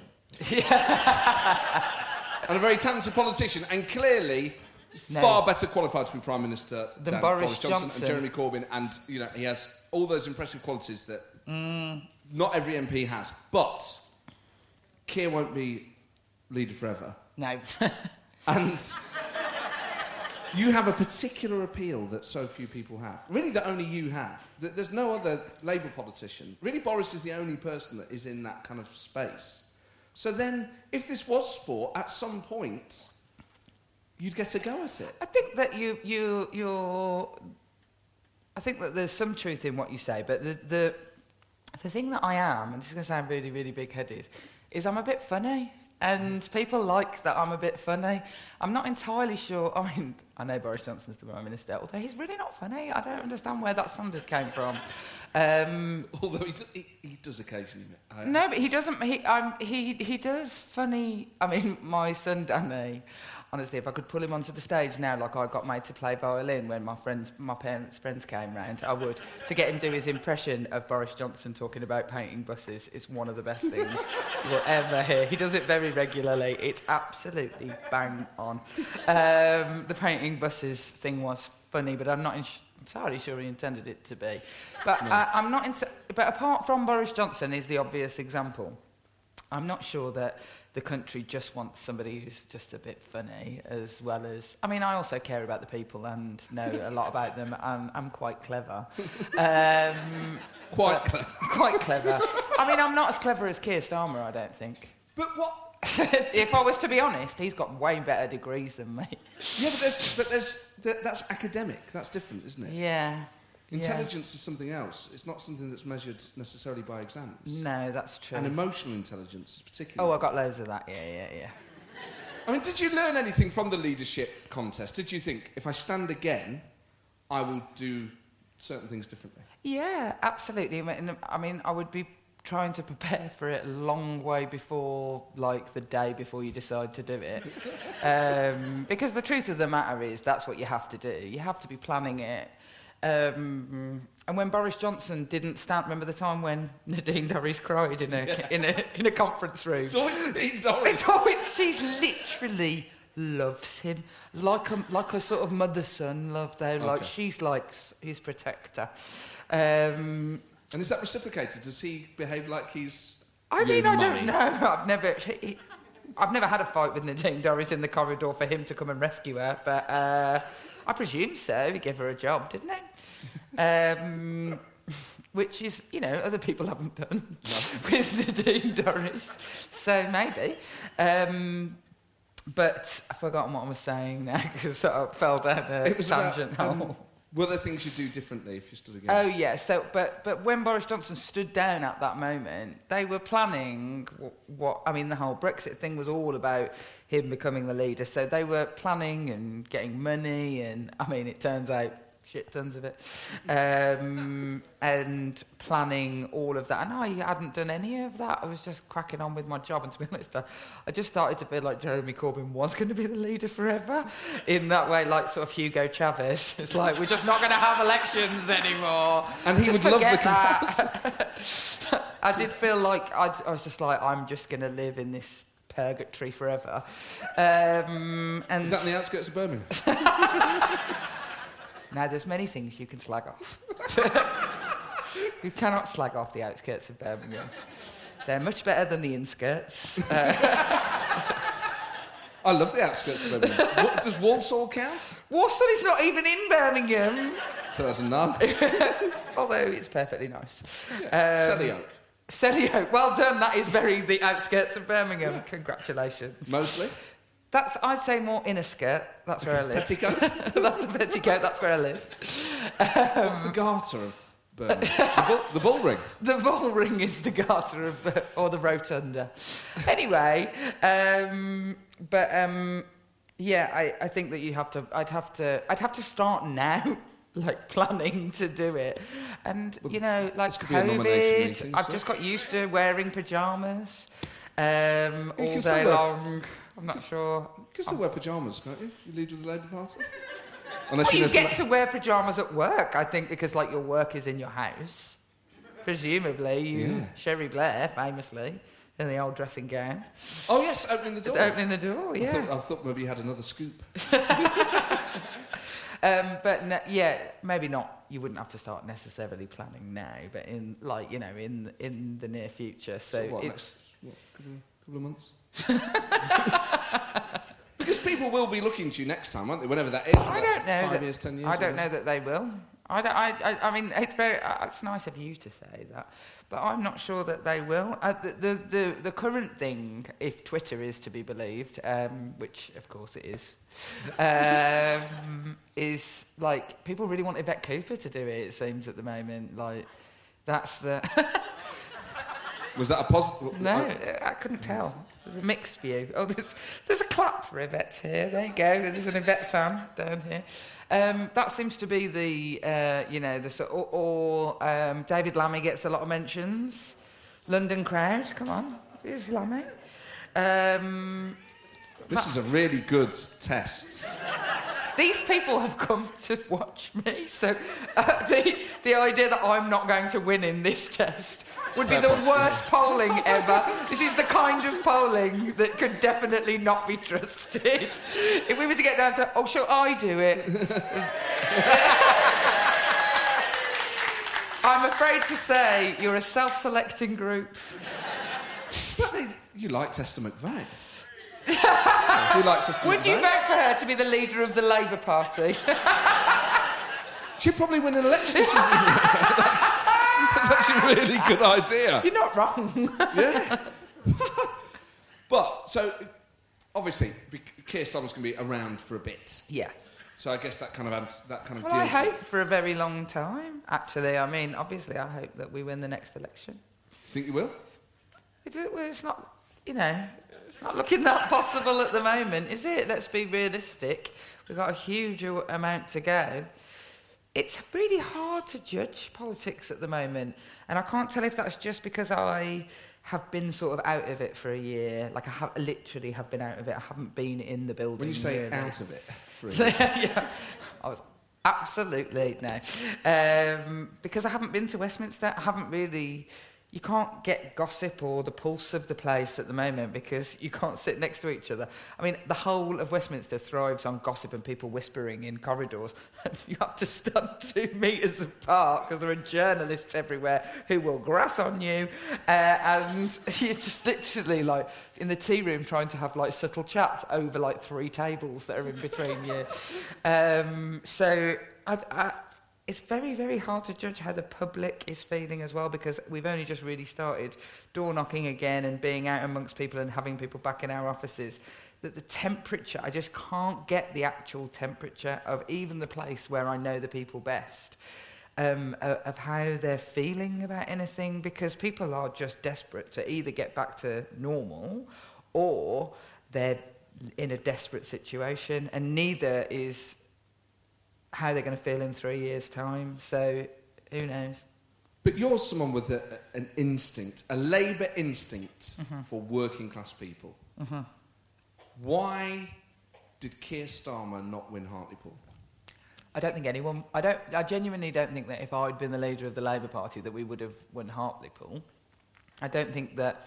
And a very talented politician, and clearly far better qualified to be Prime Minister than Boris Johnson and Jeremy Corbyn. And, you know, he has all those impressive qualities that not every MP has. But Keir won't be leader forever. No. And you have a particular appeal that so few people have. Really, that only you have. There's no other Labour politician. Really, Boris is the only person that is in that kind of space. So then, if this was sport, at some point, you'd get a go at it. I think that you're... I think that there's some truth in what you say, but the thing that I am, and this is going to sound really, really big-headed, is I'm a bit funny. And people like that I'm a bit funny. I'm not entirely sure... I mean, I know Boris Johnson's the Prime Minister, although he's really not funny. I don't understand where that standard came from. Although he does occasionally... No, but he doesn't... He does funny... I mean, my son Danny... Honestly, if I could pull him onto the stage now, like I got made to play violin when my parents' friends came round, I would. To get him to do his impression of Boris Johnson talking about painting buses, it's one of the best things you will ever hear. He does it very regularly. It's absolutely bang on. The painting buses thing was funny, but I'm not entirely sure he intended it to be. But no. I'm not. But apart from Boris Johnson is the obvious example. I'm not sure that the country just wants somebody who's just a bit funny, as well as... I mean, I also care about the people and know a lot about them, and I'm quite clever. Quite clever. Quite clever. I mean, I'm not as clever as Keir Starmer, I don't think. But what... If I was to be honest, he's got way better degrees than me. Yeah, but that's academic. That's different, isn't it? Yeah. Intelligence is something else. It's not something that's measured necessarily by exams. No, that's true. And emotional intelligence, particularly. Oh, I got loads of that. Yeah. I mean, did you learn anything from the leadership contest? Did you think, if I stand again, I will do certain things differently? Yeah, absolutely. I mean, I would be trying to prepare for it a long way before, like, the day before you decide to do it. Because the truth of the matter is, that's what you have to do. You have to be planning it. And when Boris Johnson didn't stand, remember the time when Nadine Dorries cried in a conference room? It's always Nadine Dorries. It's always, she's literally loves him like a sort of mother-son love, though. Like, she's like his protector. And is that reciprocated? Does he behave like he's? I mean, I don't know. I've never had a fight with Nadine Dorries in the corridor for him to come and rescue her, but I presume so. He gave her a job, didn't he? Which is, other people haven't done with Nadine Dorries, so maybe. But I've forgotten what I was saying now because I fell down a tangent hole. Were there things you'd do differently if you stood again? Oh, yeah. So, but when Boris Johnson stood down at that moment, they were planning the whole Brexit thing was all about him becoming the leader. So they were planning and getting money, and I mean, it turns out shit tons of it, and planning all of that. And I hadn't done any of that. I was just cracking on with my job. And to be honest, I just started to feel like Jeremy Corbyn was going to be the leader forever. In that way, like sort of Hugo Chavez. It's like, we're just not going to have elections anymore. And he just would love the comparison. I did feel like I was just like, I'm just going to live in this purgatory forever. And is that on the outskirts of Birmingham? Now, there's many things you can slag off. You cannot slag off the outskirts of Birmingham. They're much better than the inskirts. I love the outskirts of Birmingham. Does Walsall count? Walsall is not even in Birmingham. So that's enough. Although it's perfectly nice. Selly Oak. Selly Oak. Well done. That is very the outskirts of Birmingham. Congratulations. Mostly? I'd say more inner skirt. That's where I live. Petticoat? That's a petticoat. That's where I live. What's the garter of Birmingham? The bull ring? The bull ring is the garter of, or the rotunda. Anyway, yeah, I think that I'd have to start now, like planning to do it. And, like COVID, I've just got used to wearing pyjamas all day long. I'm not sure. You can still wear pyjamas, can't you? You lead with the Labour Party? Well, you get to wear pyjamas at work, I think, because, like, your work is in your house. Presumably, Sherry Blair, famously, in the old dressing gown. Oh, yes, opening the door. Opening the door, yeah. I thought maybe you had another scoop. Maybe not. You wouldn't have to start necessarily planning now, but in the near future. So next couple of months? Because people will be looking to you next time, won't they? Whenever that is. I don't know. 5 years, 10 years. I don't know that they will. I mean, it's nice of you to say that, but I'm not sure that they will. The current thing, if Twitter is to be believed, which of course it is like people really want Yvette Cooper to do it. It seems at the moment, like that's the. Was that a positive? No, I couldn't tell. There's a mixed view. Oh, there's a clap for Yvette here. There you go. There's an Yvette fan down here. That seems to be the sort of, or David Lammy gets a lot of mentions. London Crowd, come on, here's Lammy. This is a really good test. These people have come to watch me, so the idea that I'm not going to win in this test would be the worst polling ever. This is the kind of polling that could definitely not be trusted. If we were to get down to, shall I do it? I'm afraid to say you're a self-selecting group. You like Tessa McVeigh. You like Tessa Would McVeigh? you vote for her to be the leader of the Labour Party? She'd probably win an election. That's actually a really good idea. You're not wrong. Yeah. But, so, obviously, Keir Starmer's going to be around for a bit. Yeah. So I guess that kind of Well, deals. I hope for a very long time, actually. I mean, obviously, I hope that we win the next election. Do you think you will? It's not, it's not looking that possible at the moment, is it? Let's be realistic. We've got a huge amount to go. It's really hard to judge politics at the moment. And I can't tell if that's just because I have been sort of out of it for a year. Like, I literally have been out of it. I haven't been in the building. When you say really. out of it for a year. Yeah, I was absolutely, no. Because I haven't been to Westminster. I haven't really... You can't get gossip or the pulse of the place at the moment because you can't sit next to each other. I mean, the whole of Westminster thrives on gossip and people whispering in corridors. You have to stand 2 metres apart because there are journalists everywhere who will grass on you. And you're just literally like in the tea room trying to have like subtle chats over like 3 tables that are in between you. So it's very, very hard to judge how the public is feeling as well because we've only just really started door knocking again and being out amongst people and having people back in our offices. That the temperature, I just can't get the actual temperature of even the place where I know the people best, of how they're feeling about anything because people are just desperate to either get back to normal or they're in a desperate situation and neither is how they're going to feel in 3 years' time. So, who knows? But you're someone with an instinct, a Labour instinct for working class people. Why did Keir Starmer not win Hartlepool? I don't think anyone... I genuinely don't think that if I'd been the leader of the Labour Party that we would have won Hartlepool. I don't think that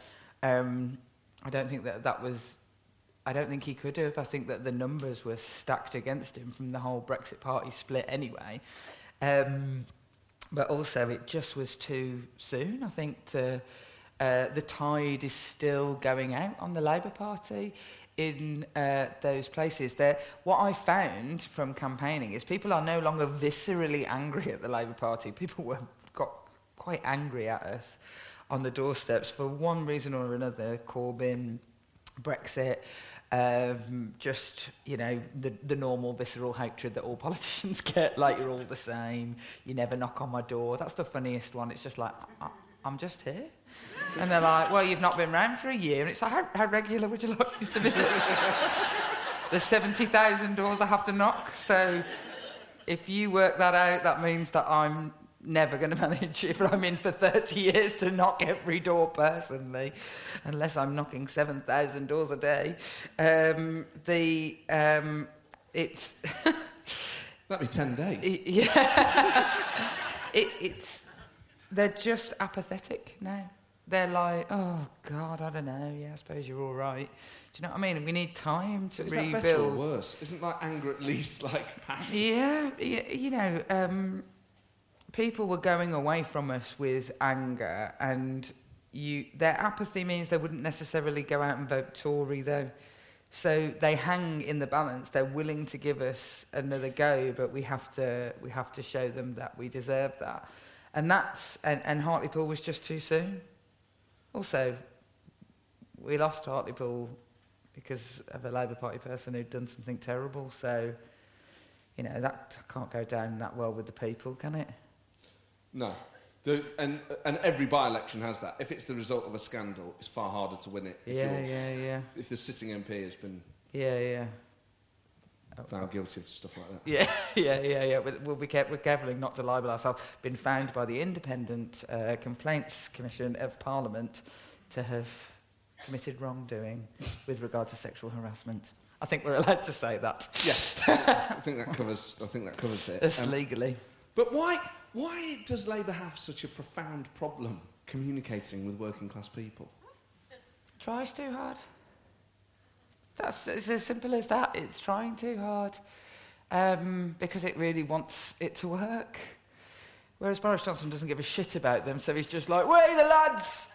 that was... I don't think he could have. I think that the numbers were stacked against him from the whole Brexit Party split anyway. But also, it just was too soon. I think the tide is still going out on the Labour Party in those places. What I found from campaigning is people are no longer viscerally angry at the Labour Party. People got quite angry at us on the doorsteps for one reason or another. Corbyn, Brexit, just, the normal visceral hatred that all politicians get, like you're all the same, you never knock on my door. That's the funniest one. It's just like, I'm just here. And they're like, well, you've not been round for a year. And it's like, how regular would you like me to visit? There's 70,000 doors I have to knock. So if you work that out, that means that I'm never going to manage if I'm in for 30 years to knock every door personally, unless I'm knocking 7,000 doors a day. It's... That'd be 10 days. Yeah. They're just apathetic now. They're like, oh, God, I don't know. Yeah, I suppose you're all right. Do you know what I mean? We need time to rebuild. Is that better or worse? Isn't like anger at least like passion? Yeah, people were going away from us with anger, and their apathy means they wouldn't necessarily go out and vote Tory, though. So they hang in the balance. They're willing to give us another go, but we have to show them that we deserve that. And and Hartlepool was just too soon. Also, we lost Hartlepool because of a Labour Party person who'd done something terrible. So, that can't go down that well with the people, can it? No. And every by-election has that. If it's the result of a scandal, it's far harder to win it. If the sitting MP has been found guilty of stuff like that. Yeah. But we're careful not to libel ourselves. Been found by the Independent Complaints Commission of Parliament to have committed wrongdoing with regard to sexual harassment. I think we're allowed to say that. Yes. I think that covers it. It's legally. But why does Labour have such a profound problem communicating with working class people? Tries too hard. It's as simple as that. It's trying too hard because it really wants it to work. Whereas Boris Johnson doesn't give a shit about them, so he's just like, "Way the lads!"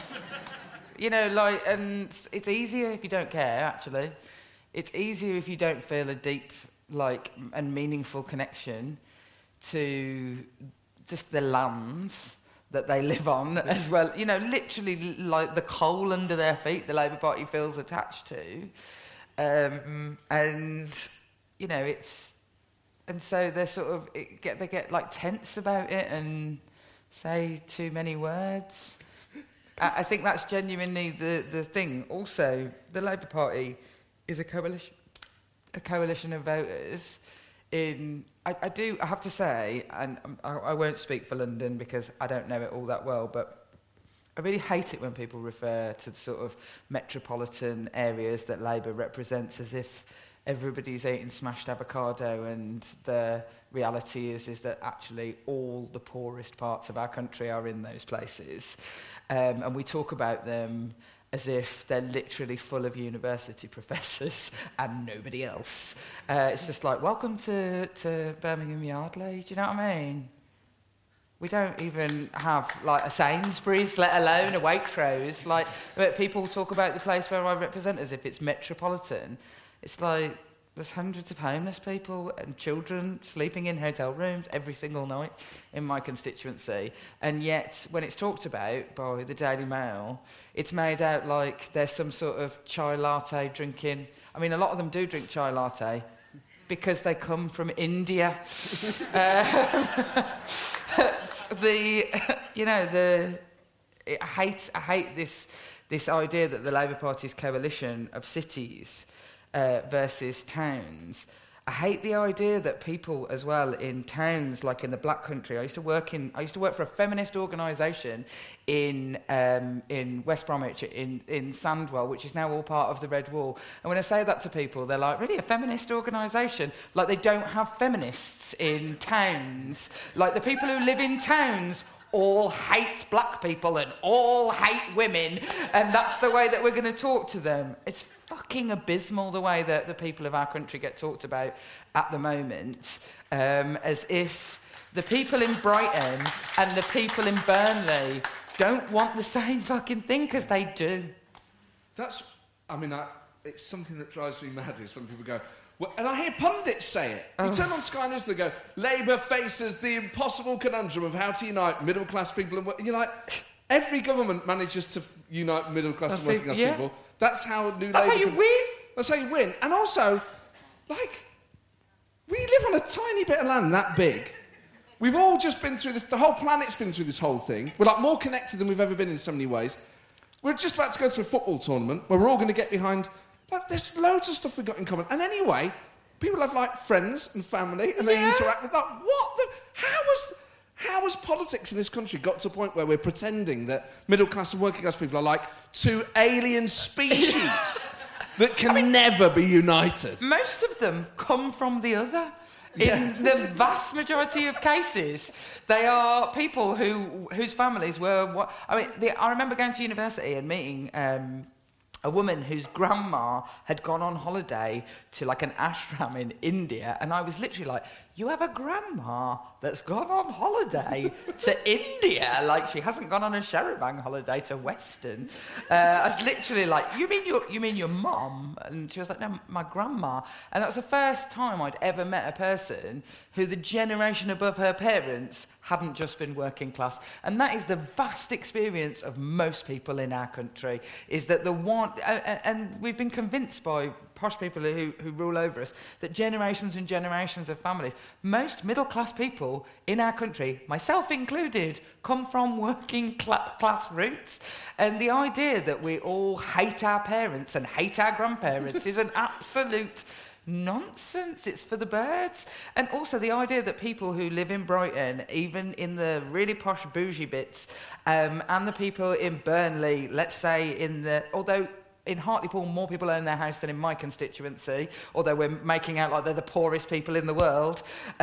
and it's easier if you don't care, actually. It's easier if you don't feel a deep, and meaningful connection to just the lands that they live on as well. Literally like the coal under their feet, the Labour Party feels attached to. It's and so they're sort of they get like tense about it and say too many words. I think that's genuinely the thing. Also, the Labour Party is a coalition of voters. I have to say, and I won't speak for London because I don't know it all that well, but I really hate it when people refer to the sort of metropolitan areas that Labour represents as if everybody's eating smashed avocado, and the reality is that actually all the poorest parts of our country are in those places. And we talk about them as if they're literally full of university professors and nobody else. It's just like, welcome to Birmingham Yardley, do you know what I mean? We don't even have like a Sainsbury's, let alone a Waitrose. Like, but people talk about the place where I represent as if it's metropolitan. It's like there's hundreds of homeless people and children sleeping in hotel rooms every single night in my constituency. And yet, when it's talked about by the Daily Mail, it's made out like there's some sort of chai latte drinking. I mean, a lot of them do drink chai latte because they come from India. I hate this idea that the Labour Party's coalition of cities versus towns. I hate the idea that people as well in towns, like in the Black Country. I used to work for a feminist organisation in West Bromwich in Sandwell, which is now all part of the Red Wall. And when I say that to people, they're like, "Really, a feminist organisation?" Like they don't have feminists in towns. Like the people who live in towns all hate black people and all hate women, and that's the way that we're going to talk to them. It's fucking abysmal the way that the people of our country get talked about at the moment, as if the people in Brighton and the people in Burnley don't want the same fucking thing, because they do. It's something that drives me mad is when people go, well, and I hear pundits say it. You turn on Sky News, they go, Labour faces the impossible conundrum of how to unite middle-class people. And you're like, every government manages to unite middle-class and working-class people. That's how New Labour... That's how you win. That's how you win. And also, like, we live on a tiny bit of land that big. We've all just been through this... The whole planet's been through this whole thing. We're, like, more connected than we've ever been in so many ways. We're just about to go through a football tournament where we're all going to get behind... Like, there's loads of stuff we've got in common. And anyway, people have, like, friends and family, and they interact with, like, what the... How has politics in this country got to a point where we're pretending that middle-class and working-class people are like two alien species that can never be united? Most of them come from the other. In the vast majority of cases, they are people whose families were... I remember going to university and meeting... a woman whose grandma had gone on holiday to like an ashram in India, and I was literally like, you have a grandma that's gone on holiday to India? Like, she hasn't gone on a Sherabang holiday to Western. I was literally like, you mean your mum? And she was like, no, my grandma. And that was the first time I'd ever met a person who the generation above her parents hadn't just been working class. And that is the vast experience of most people in our country, is that the one... and we've been convinced by posh people who rule over us that generations and generations of families, most middle-class people in our country, myself included, come from working class roots. And the idea that we all hate our parents and hate our grandparents is an absolute... nonsense. It's for the birds. And also the idea that people who live in Brighton, even in the really posh bougie bits, and the people in Burnley, let's say although in Hartlepool more people own their house than in my constituency, although we're making out like they're the poorest people in the world,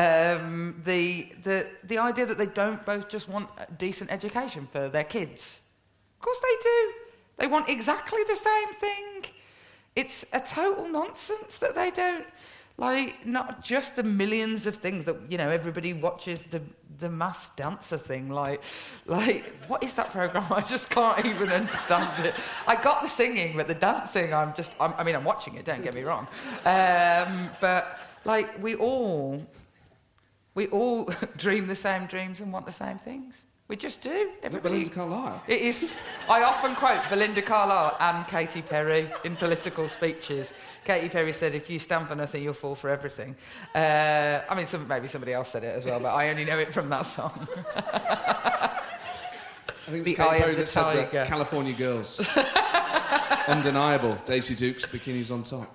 the idea that they don't both just want a decent education for their kids. Of course they do. They want exactly the same thing. It's a total nonsense that they don't, like, not just the millions of things that, you know, everybody watches the Masked Dancer thing, like, what is that programme? I just can't even understand it. I got the singing, but the dancing, I'm watching it, don't get me wrong. But, like, we all dream the same dreams and want the same things. We just do. Belinda Carlisle. It is. I often quote Belinda Carlisle and Katy Perry in political speeches. Katy Perry said, "If you stand for nothing, you'll fall for everything." I mean, maybe somebody else said it as well, but I only know it from that song. I think it's The Eye Katy Perry of the that said Tiger. that California Girls. Undeniable. Daisy Dukes, bikinis on top.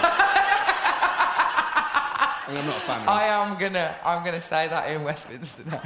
I mean, I'm not a fan of it. I'm gonna say that in Westminster now.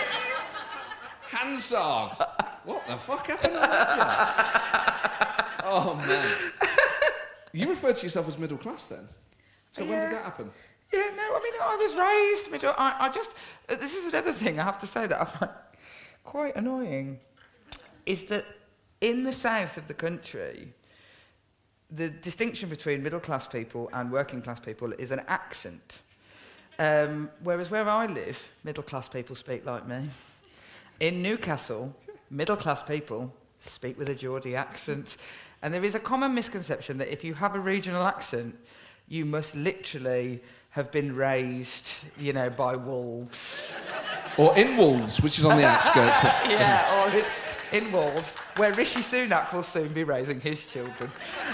Hansard. What the fuck happened on that? Oh, man. You referred to yourself as middle class then? So when did that happen? Yeah, no, I mean, I was raised middle... this is another thing I have to say that I find quite annoying, is that in the south of the country, the distinction between middle-class people and working-class people is an accent. Whereas where I live, middle-class people speak like me. In Newcastle, middle-class people speak with a Geordie accent. And there is a common misconception that if you have a regional accent, you must literally have been raised, by wolves. Or in Wolves, which is on the outskirts. Yeah, or in Wolves, where Rishi Sunak will soon be raising his children.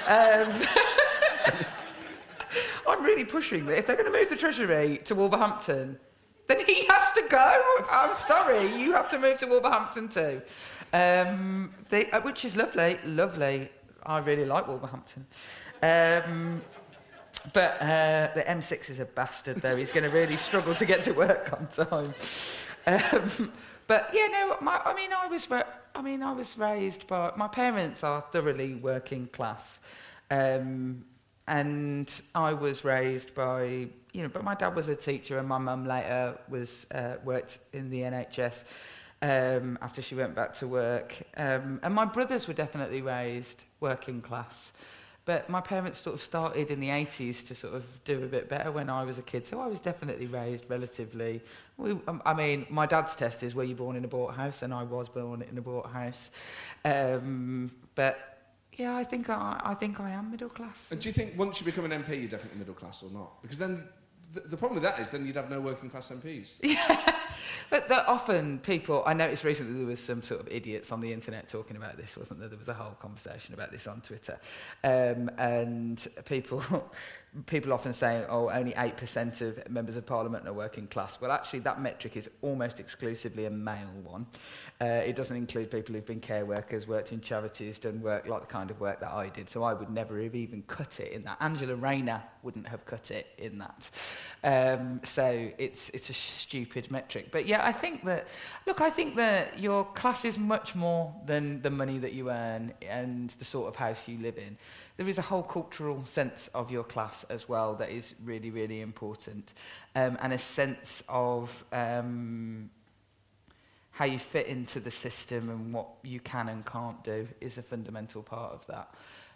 I'm really pushing that if they're going to move the Treasury to Wolverhampton, then he has to go. I'm sorry, you have to move to Wolverhampton too. Which is lovely, lovely. I really like Wolverhampton. But the M6 is a bastard, though. He's going to really struggle to get to work on time. But yeah, no. I was raised by my parents are thoroughly working class, and I was raised by But my dad was a teacher, and my mum later was worked in the NHS after she went back to work. And my brothers were definitely raised working class. But my parents sort of started in the 80s to sort of do a bit better when I was a kid. So I was definitely raised relatively... my dad's test is, were you born in a bought house? And I was born in a bought house. But yeah, I think I am middle class. And do you think once you become an MP, you're definitely middle class or not? Because then the problem with that is then you'd have no working class MPs. Yeah, but often people... I noticed recently there was some sort of idiots on the internet talking about this, wasn't there? There was a whole conversation about this on Twitter. And people often say, only 8% of members of Parliament are working class. Well, actually, that metric is almost exclusively a male one. It doesn't include people who've been care workers, worked in charities, done work like the kind of work that I did. So I would never have even cut it in that. Angela Rayner wouldn't have cut it in that. So it's a stupid metric. But yeah, I think that your class is much more than the money that you earn and the sort of house you live in. There is a whole cultural sense of your class as well that is really, really important. And a sense of how you fit into the system and what you can and can't do is a fundamental part of that.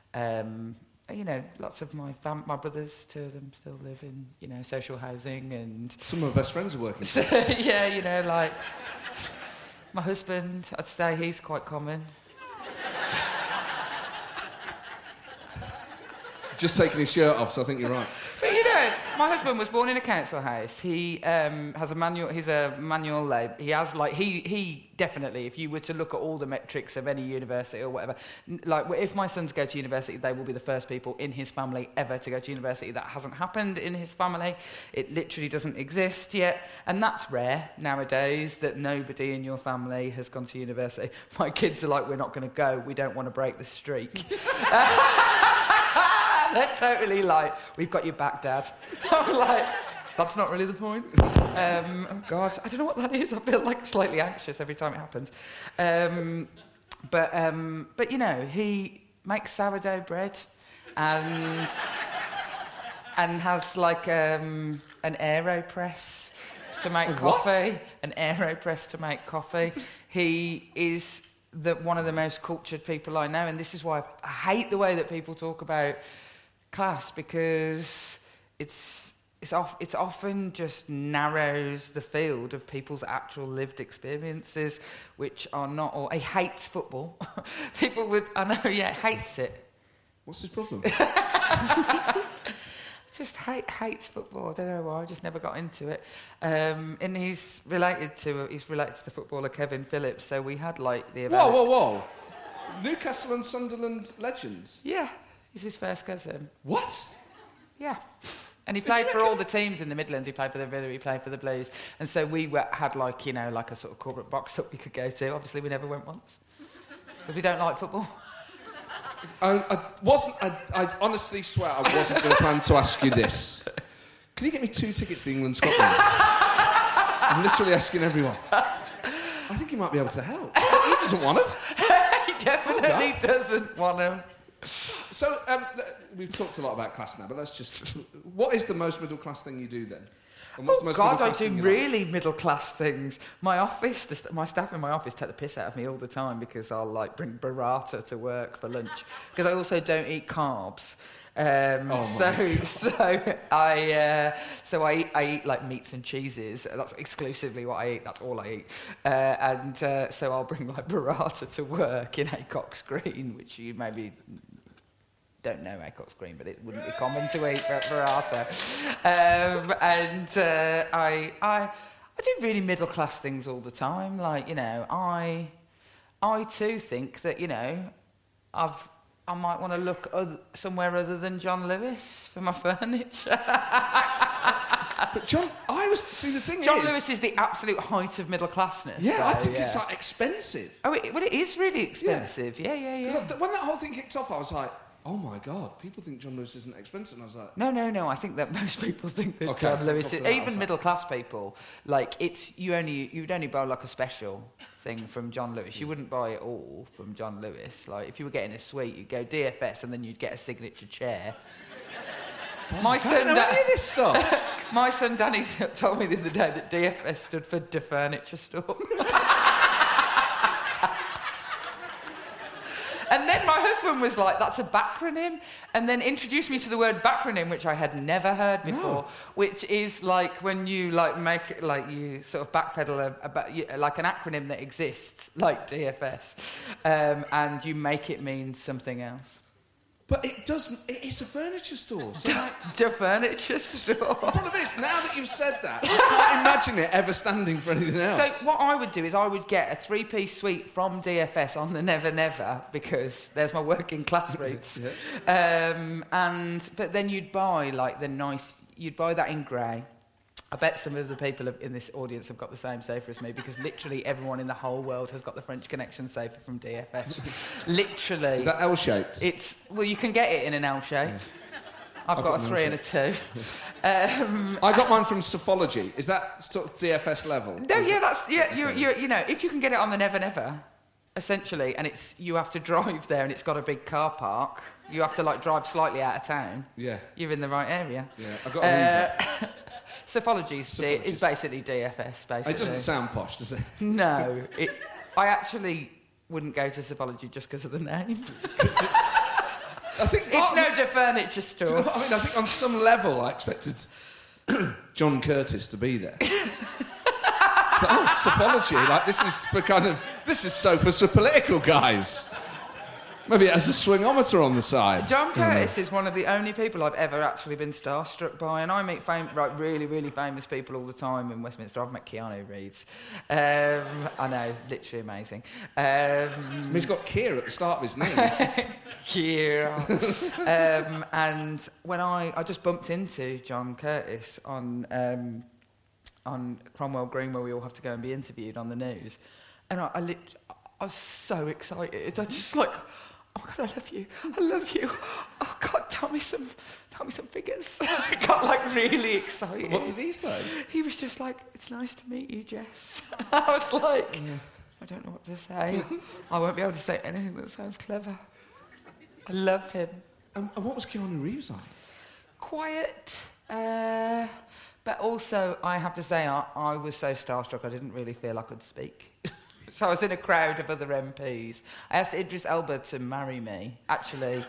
Lots of my brothers, two of them still live in, social housing, and... Some of my best friends are working class. Yeah, like... My husband, I'd say he's quite common. Just taking his shirt off, so I think you're right. But my husband was born in a council house. He has a manual. He's a manual labour. He has he definitely. If you were to look at all the metrics of any university or whatever, if my sons go to university, they will be the first people in his family ever to go to university. That hasn't happened in his family. It literally doesn't exist yet, and that's rare nowadays. That nobody in your family has gone to university. My kids are like, we're not going to go. We don't want to break the streak. They're totally like, we've got your back, Dad. I'm like, that's not really the point. Oh, God, I don't know what that is. I feel like slightly anxious every time it happens. But he makes sourdough bread and has an AeroPress to make coffee. An AeroPress to make coffee. He is one of the most cultured people I know, and this is why I hate the way that people talk about class, because it's often just narrows the field of people's actual lived experiences, which are not all... He hates football. Hates it. What's his problem? just hates football. I don't know why. I just never got into it. And he's related to the footballer Kevin Phillips. So we had like the event. Whoa! Newcastle and Sunderland legends. Yeah, he's his first cousin. What? Yeah. And he played for all the teams in the Midlands. He played for the Villa, he played for the Blues. And so we had like, you know, like a sort of corporate box that we could go to. Obviously, we never went once. Because we don't like football. I honestly swear I wasn't going to plan to ask you this. Can you get me 2 tickets to the England-Scotland? I'm literally asking everyone. I think he might be able to help. He doesn't want him. He definitely doesn't want him. So, we've talked a lot about class now, but what is the most middle-class thing you do then? And what's the most I middle-class do thing you really middle-class things. My office, my staff in my office take the piss out of me all the time because I'll like bring burrata to work for lunch because I also don't eat carbs. So I eat like meats and cheeses. That's exclusively what I eat. That's all I eat. So I'll bring like burrata to work in Acox Green, which you maybe don't know Acox Green, but it wouldn't be common to eat burrata. I do really middle class things all the time. Like, you know, I too think that, you know, I might want to look somewhere other than John Lewis for my furniture. But John Lewis is the absolute height of middle classness. Yeah, so, I think it's like expensive. Oh, it is really expensive. Yeah. When that whole thing kicked off, I was like, oh my God, people think John Lewis isn't expensive. And I was like... No, I think that most people think that John Lewis is... Even middle-class people, like, you'd only buy, like, a special thing from John Lewis. You wouldn't buy it all from John Lewis. Like, if you were getting a suite, you'd go DFS and then you'd get a signature chair. My son Danny told me the other day that DFS stood for De Furniture Store. And then my husband was like, that's a backronym, and then introduced me to the word backronym, which I had never heard before, which is like when you like make it, like you sort of backpedal like an acronym that exists, like DFS, and you make it mean something else. But it doesn't. It's a furniture store. So The furniture store. The problem is, now that you've said that, I can't imagine it ever standing for anything else. So what I would do is I would get a 3-piece suite from DFS on the Never Never because there's my working class roots. But then you'd buy like you'd buy that in grey. I bet some of the people in this audience have got the same sofa as me because literally everyone in the whole world has got the French Connection sofa from DFS. Literally. Is that L-shaped? Well, you can get it in an L shape. Yeah. I've got a 3 and a 2. I got mine from Sofology. Is that sort of DFS level? No, you know, if you can get it on the Never Never, essentially, and you have to drive there and it's got a big car park, you have to like drive slightly out of town. Yeah. You're in the right area. Yeah, I've got a Sofology is basically DFS, basically. It doesn't sound posh, does it? No. I actually wouldn't go to Sofology just because of the name. I think it's no De Furniture Store. You know what I mean? I think on some level I expected John Curtis to be there. But, Sofology, like this is sofa for political guys. Maybe it has a swingometer on the side. John Curtis is one of the only people I've ever actually been starstruck by, and I meet really, really famous people all the time in Westminster. I've met Keanu Reeves. I know, literally amazing. He's got Keir at the start of his name. Keir. And when I just bumped into John Curtis on Cromwell Green, where we all have to go and be interviewed on the news, and I was so excited. I just like, oh my God, I love you. Oh God, tell me some figures. I got like really excited. What did he say? He was just like, it's nice to meet you, Jess. I was like, I don't know what to say. I won't be able to say anything that sounds clever. I love him. And what was Keanu Reeves like? Quiet. But also, I have to say, I was so starstruck, I didn't really feel I could speak. So I was in a crowd of other MPs. I asked Idris Elba to marry me. Actually,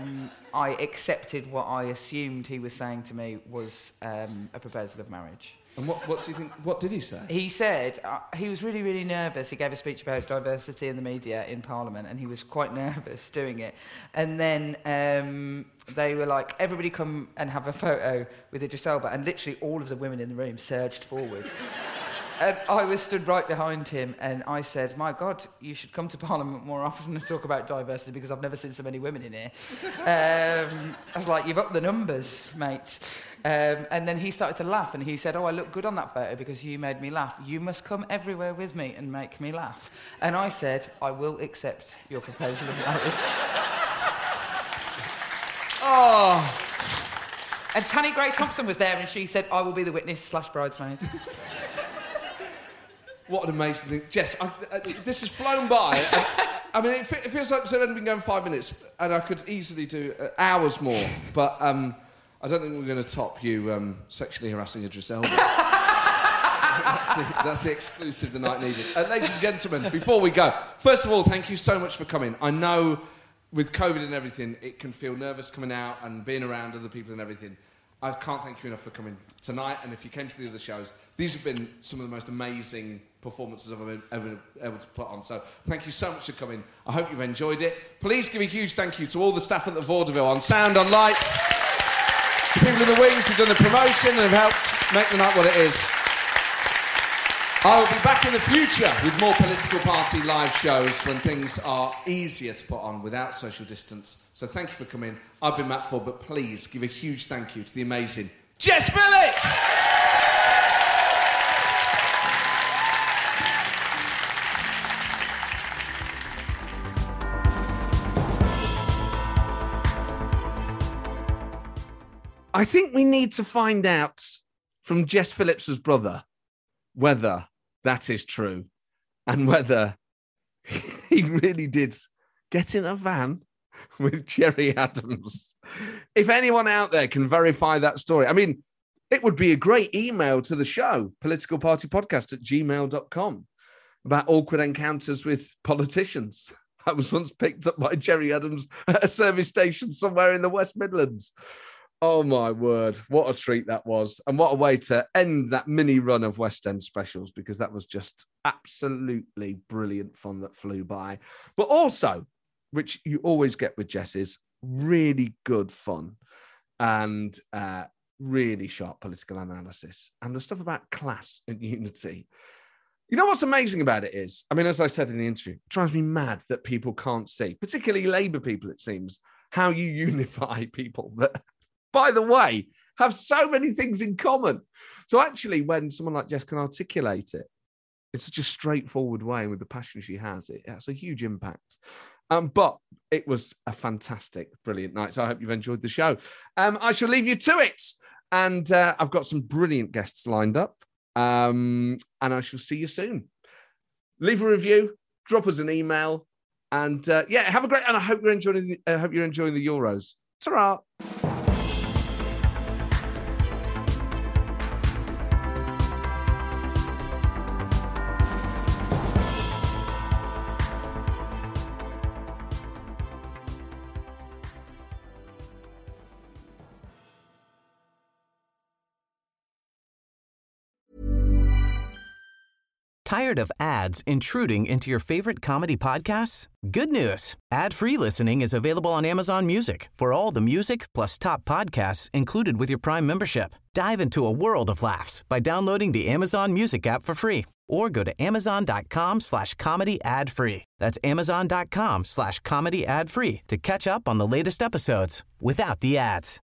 I accepted what I assumed he was saying to me was a proposal of marriage. And what do you think? What did he say? He said he was really, really nervous. He gave a speech about diversity in the media in Parliament, and he was quite nervous doing it. And then they were like, everybody come and have a photo with Idris Elba. And literally all of the women in the room surged forward. And I was stood right behind him, and I said, my God, you should come to Parliament more often and talk about diversity, because I've never seen so many women in here. I was like, you've upped the numbers, mate. And then he started to laugh, and he said, I look good on that photo because you made me laugh. You must come everywhere with me and make me laugh. And I said, I will accept your proposal of marriage. Oh. And Tanni Grey-Thompson was there, and she said, I will be the witness/bridesmaid. What an amazing thing. Jess, this has flown by. I mean, it feels like it's only been going 5 minutes, and I could easily do hours more, but I don't think we're going to top you sexually harassing Idris Elba. That's the exclusive the night needed. Ladies and gentlemen, before we go, first of all, thank you so much for coming. I know with COVID and everything, it can feel nervous coming out and being around other people and everything. I can't thank you enough for coming tonight, and if you came to the other shows, these have been some of the most amazing performances I've ever been able to put on. So thank you so much for coming. I hope you've enjoyed it. Please give a huge thank you to all the staff at the Vaudeville, on sound, on lights, the people in the wings who've done the promotion and have helped make the night what it is. I will be back in the future with more Political Party live shows when things are easier to put on without social distance. So thank you for coming. I've been Matt Ford, but please give a huge thank you to the amazing Jess Phillips! I think we need to find out from Jess Phillips's brother whether that is true and whether he really did get in a van with Gerry Adams. If anyone out there can verify that story, I mean, it would be a great email to the show, politicalpartypodcast@gmail.com, about awkward encounters with politicians. I was once picked up by Gerry Adams at a service station somewhere in the West Midlands. Oh, my word. What a treat that was. And what a way to end that mini run of West End specials, because that was just absolutely brilliant fun that flew by. But also, which you always get with Jess, is really good fun and really sharp political analysis. And the stuff about class and unity. You know what's amazing about it is, I mean, as I said in the interview, it drives me mad that people can't see, particularly Labour people, it seems, how you unify people that, by the way, have so many things in common. So actually, when someone like Jess can articulate it in such a straightforward way with the passion she has, it has a huge impact. But it was a fantastic, brilliant night. So I hope you've enjoyed the show. I shall leave you to it. And I've got some brilliant guests lined up. And I shall see you soon. Leave a review, drop us an email. And have a great... And I hope you're enjoying the Euros. Ta-ra! Tired of ads intruding into your favorite comedy podcasts? Good news. Ad-free listening is available on Amazon Music for all the music plus top podcasts included with your Prime membership. Dive into a world of laughs by downloading the Amazon Music app for free or go to amazon.com/comedy ad-free. That's amazon.com/comedy ad-free to catch up on the latest episodes without the ads.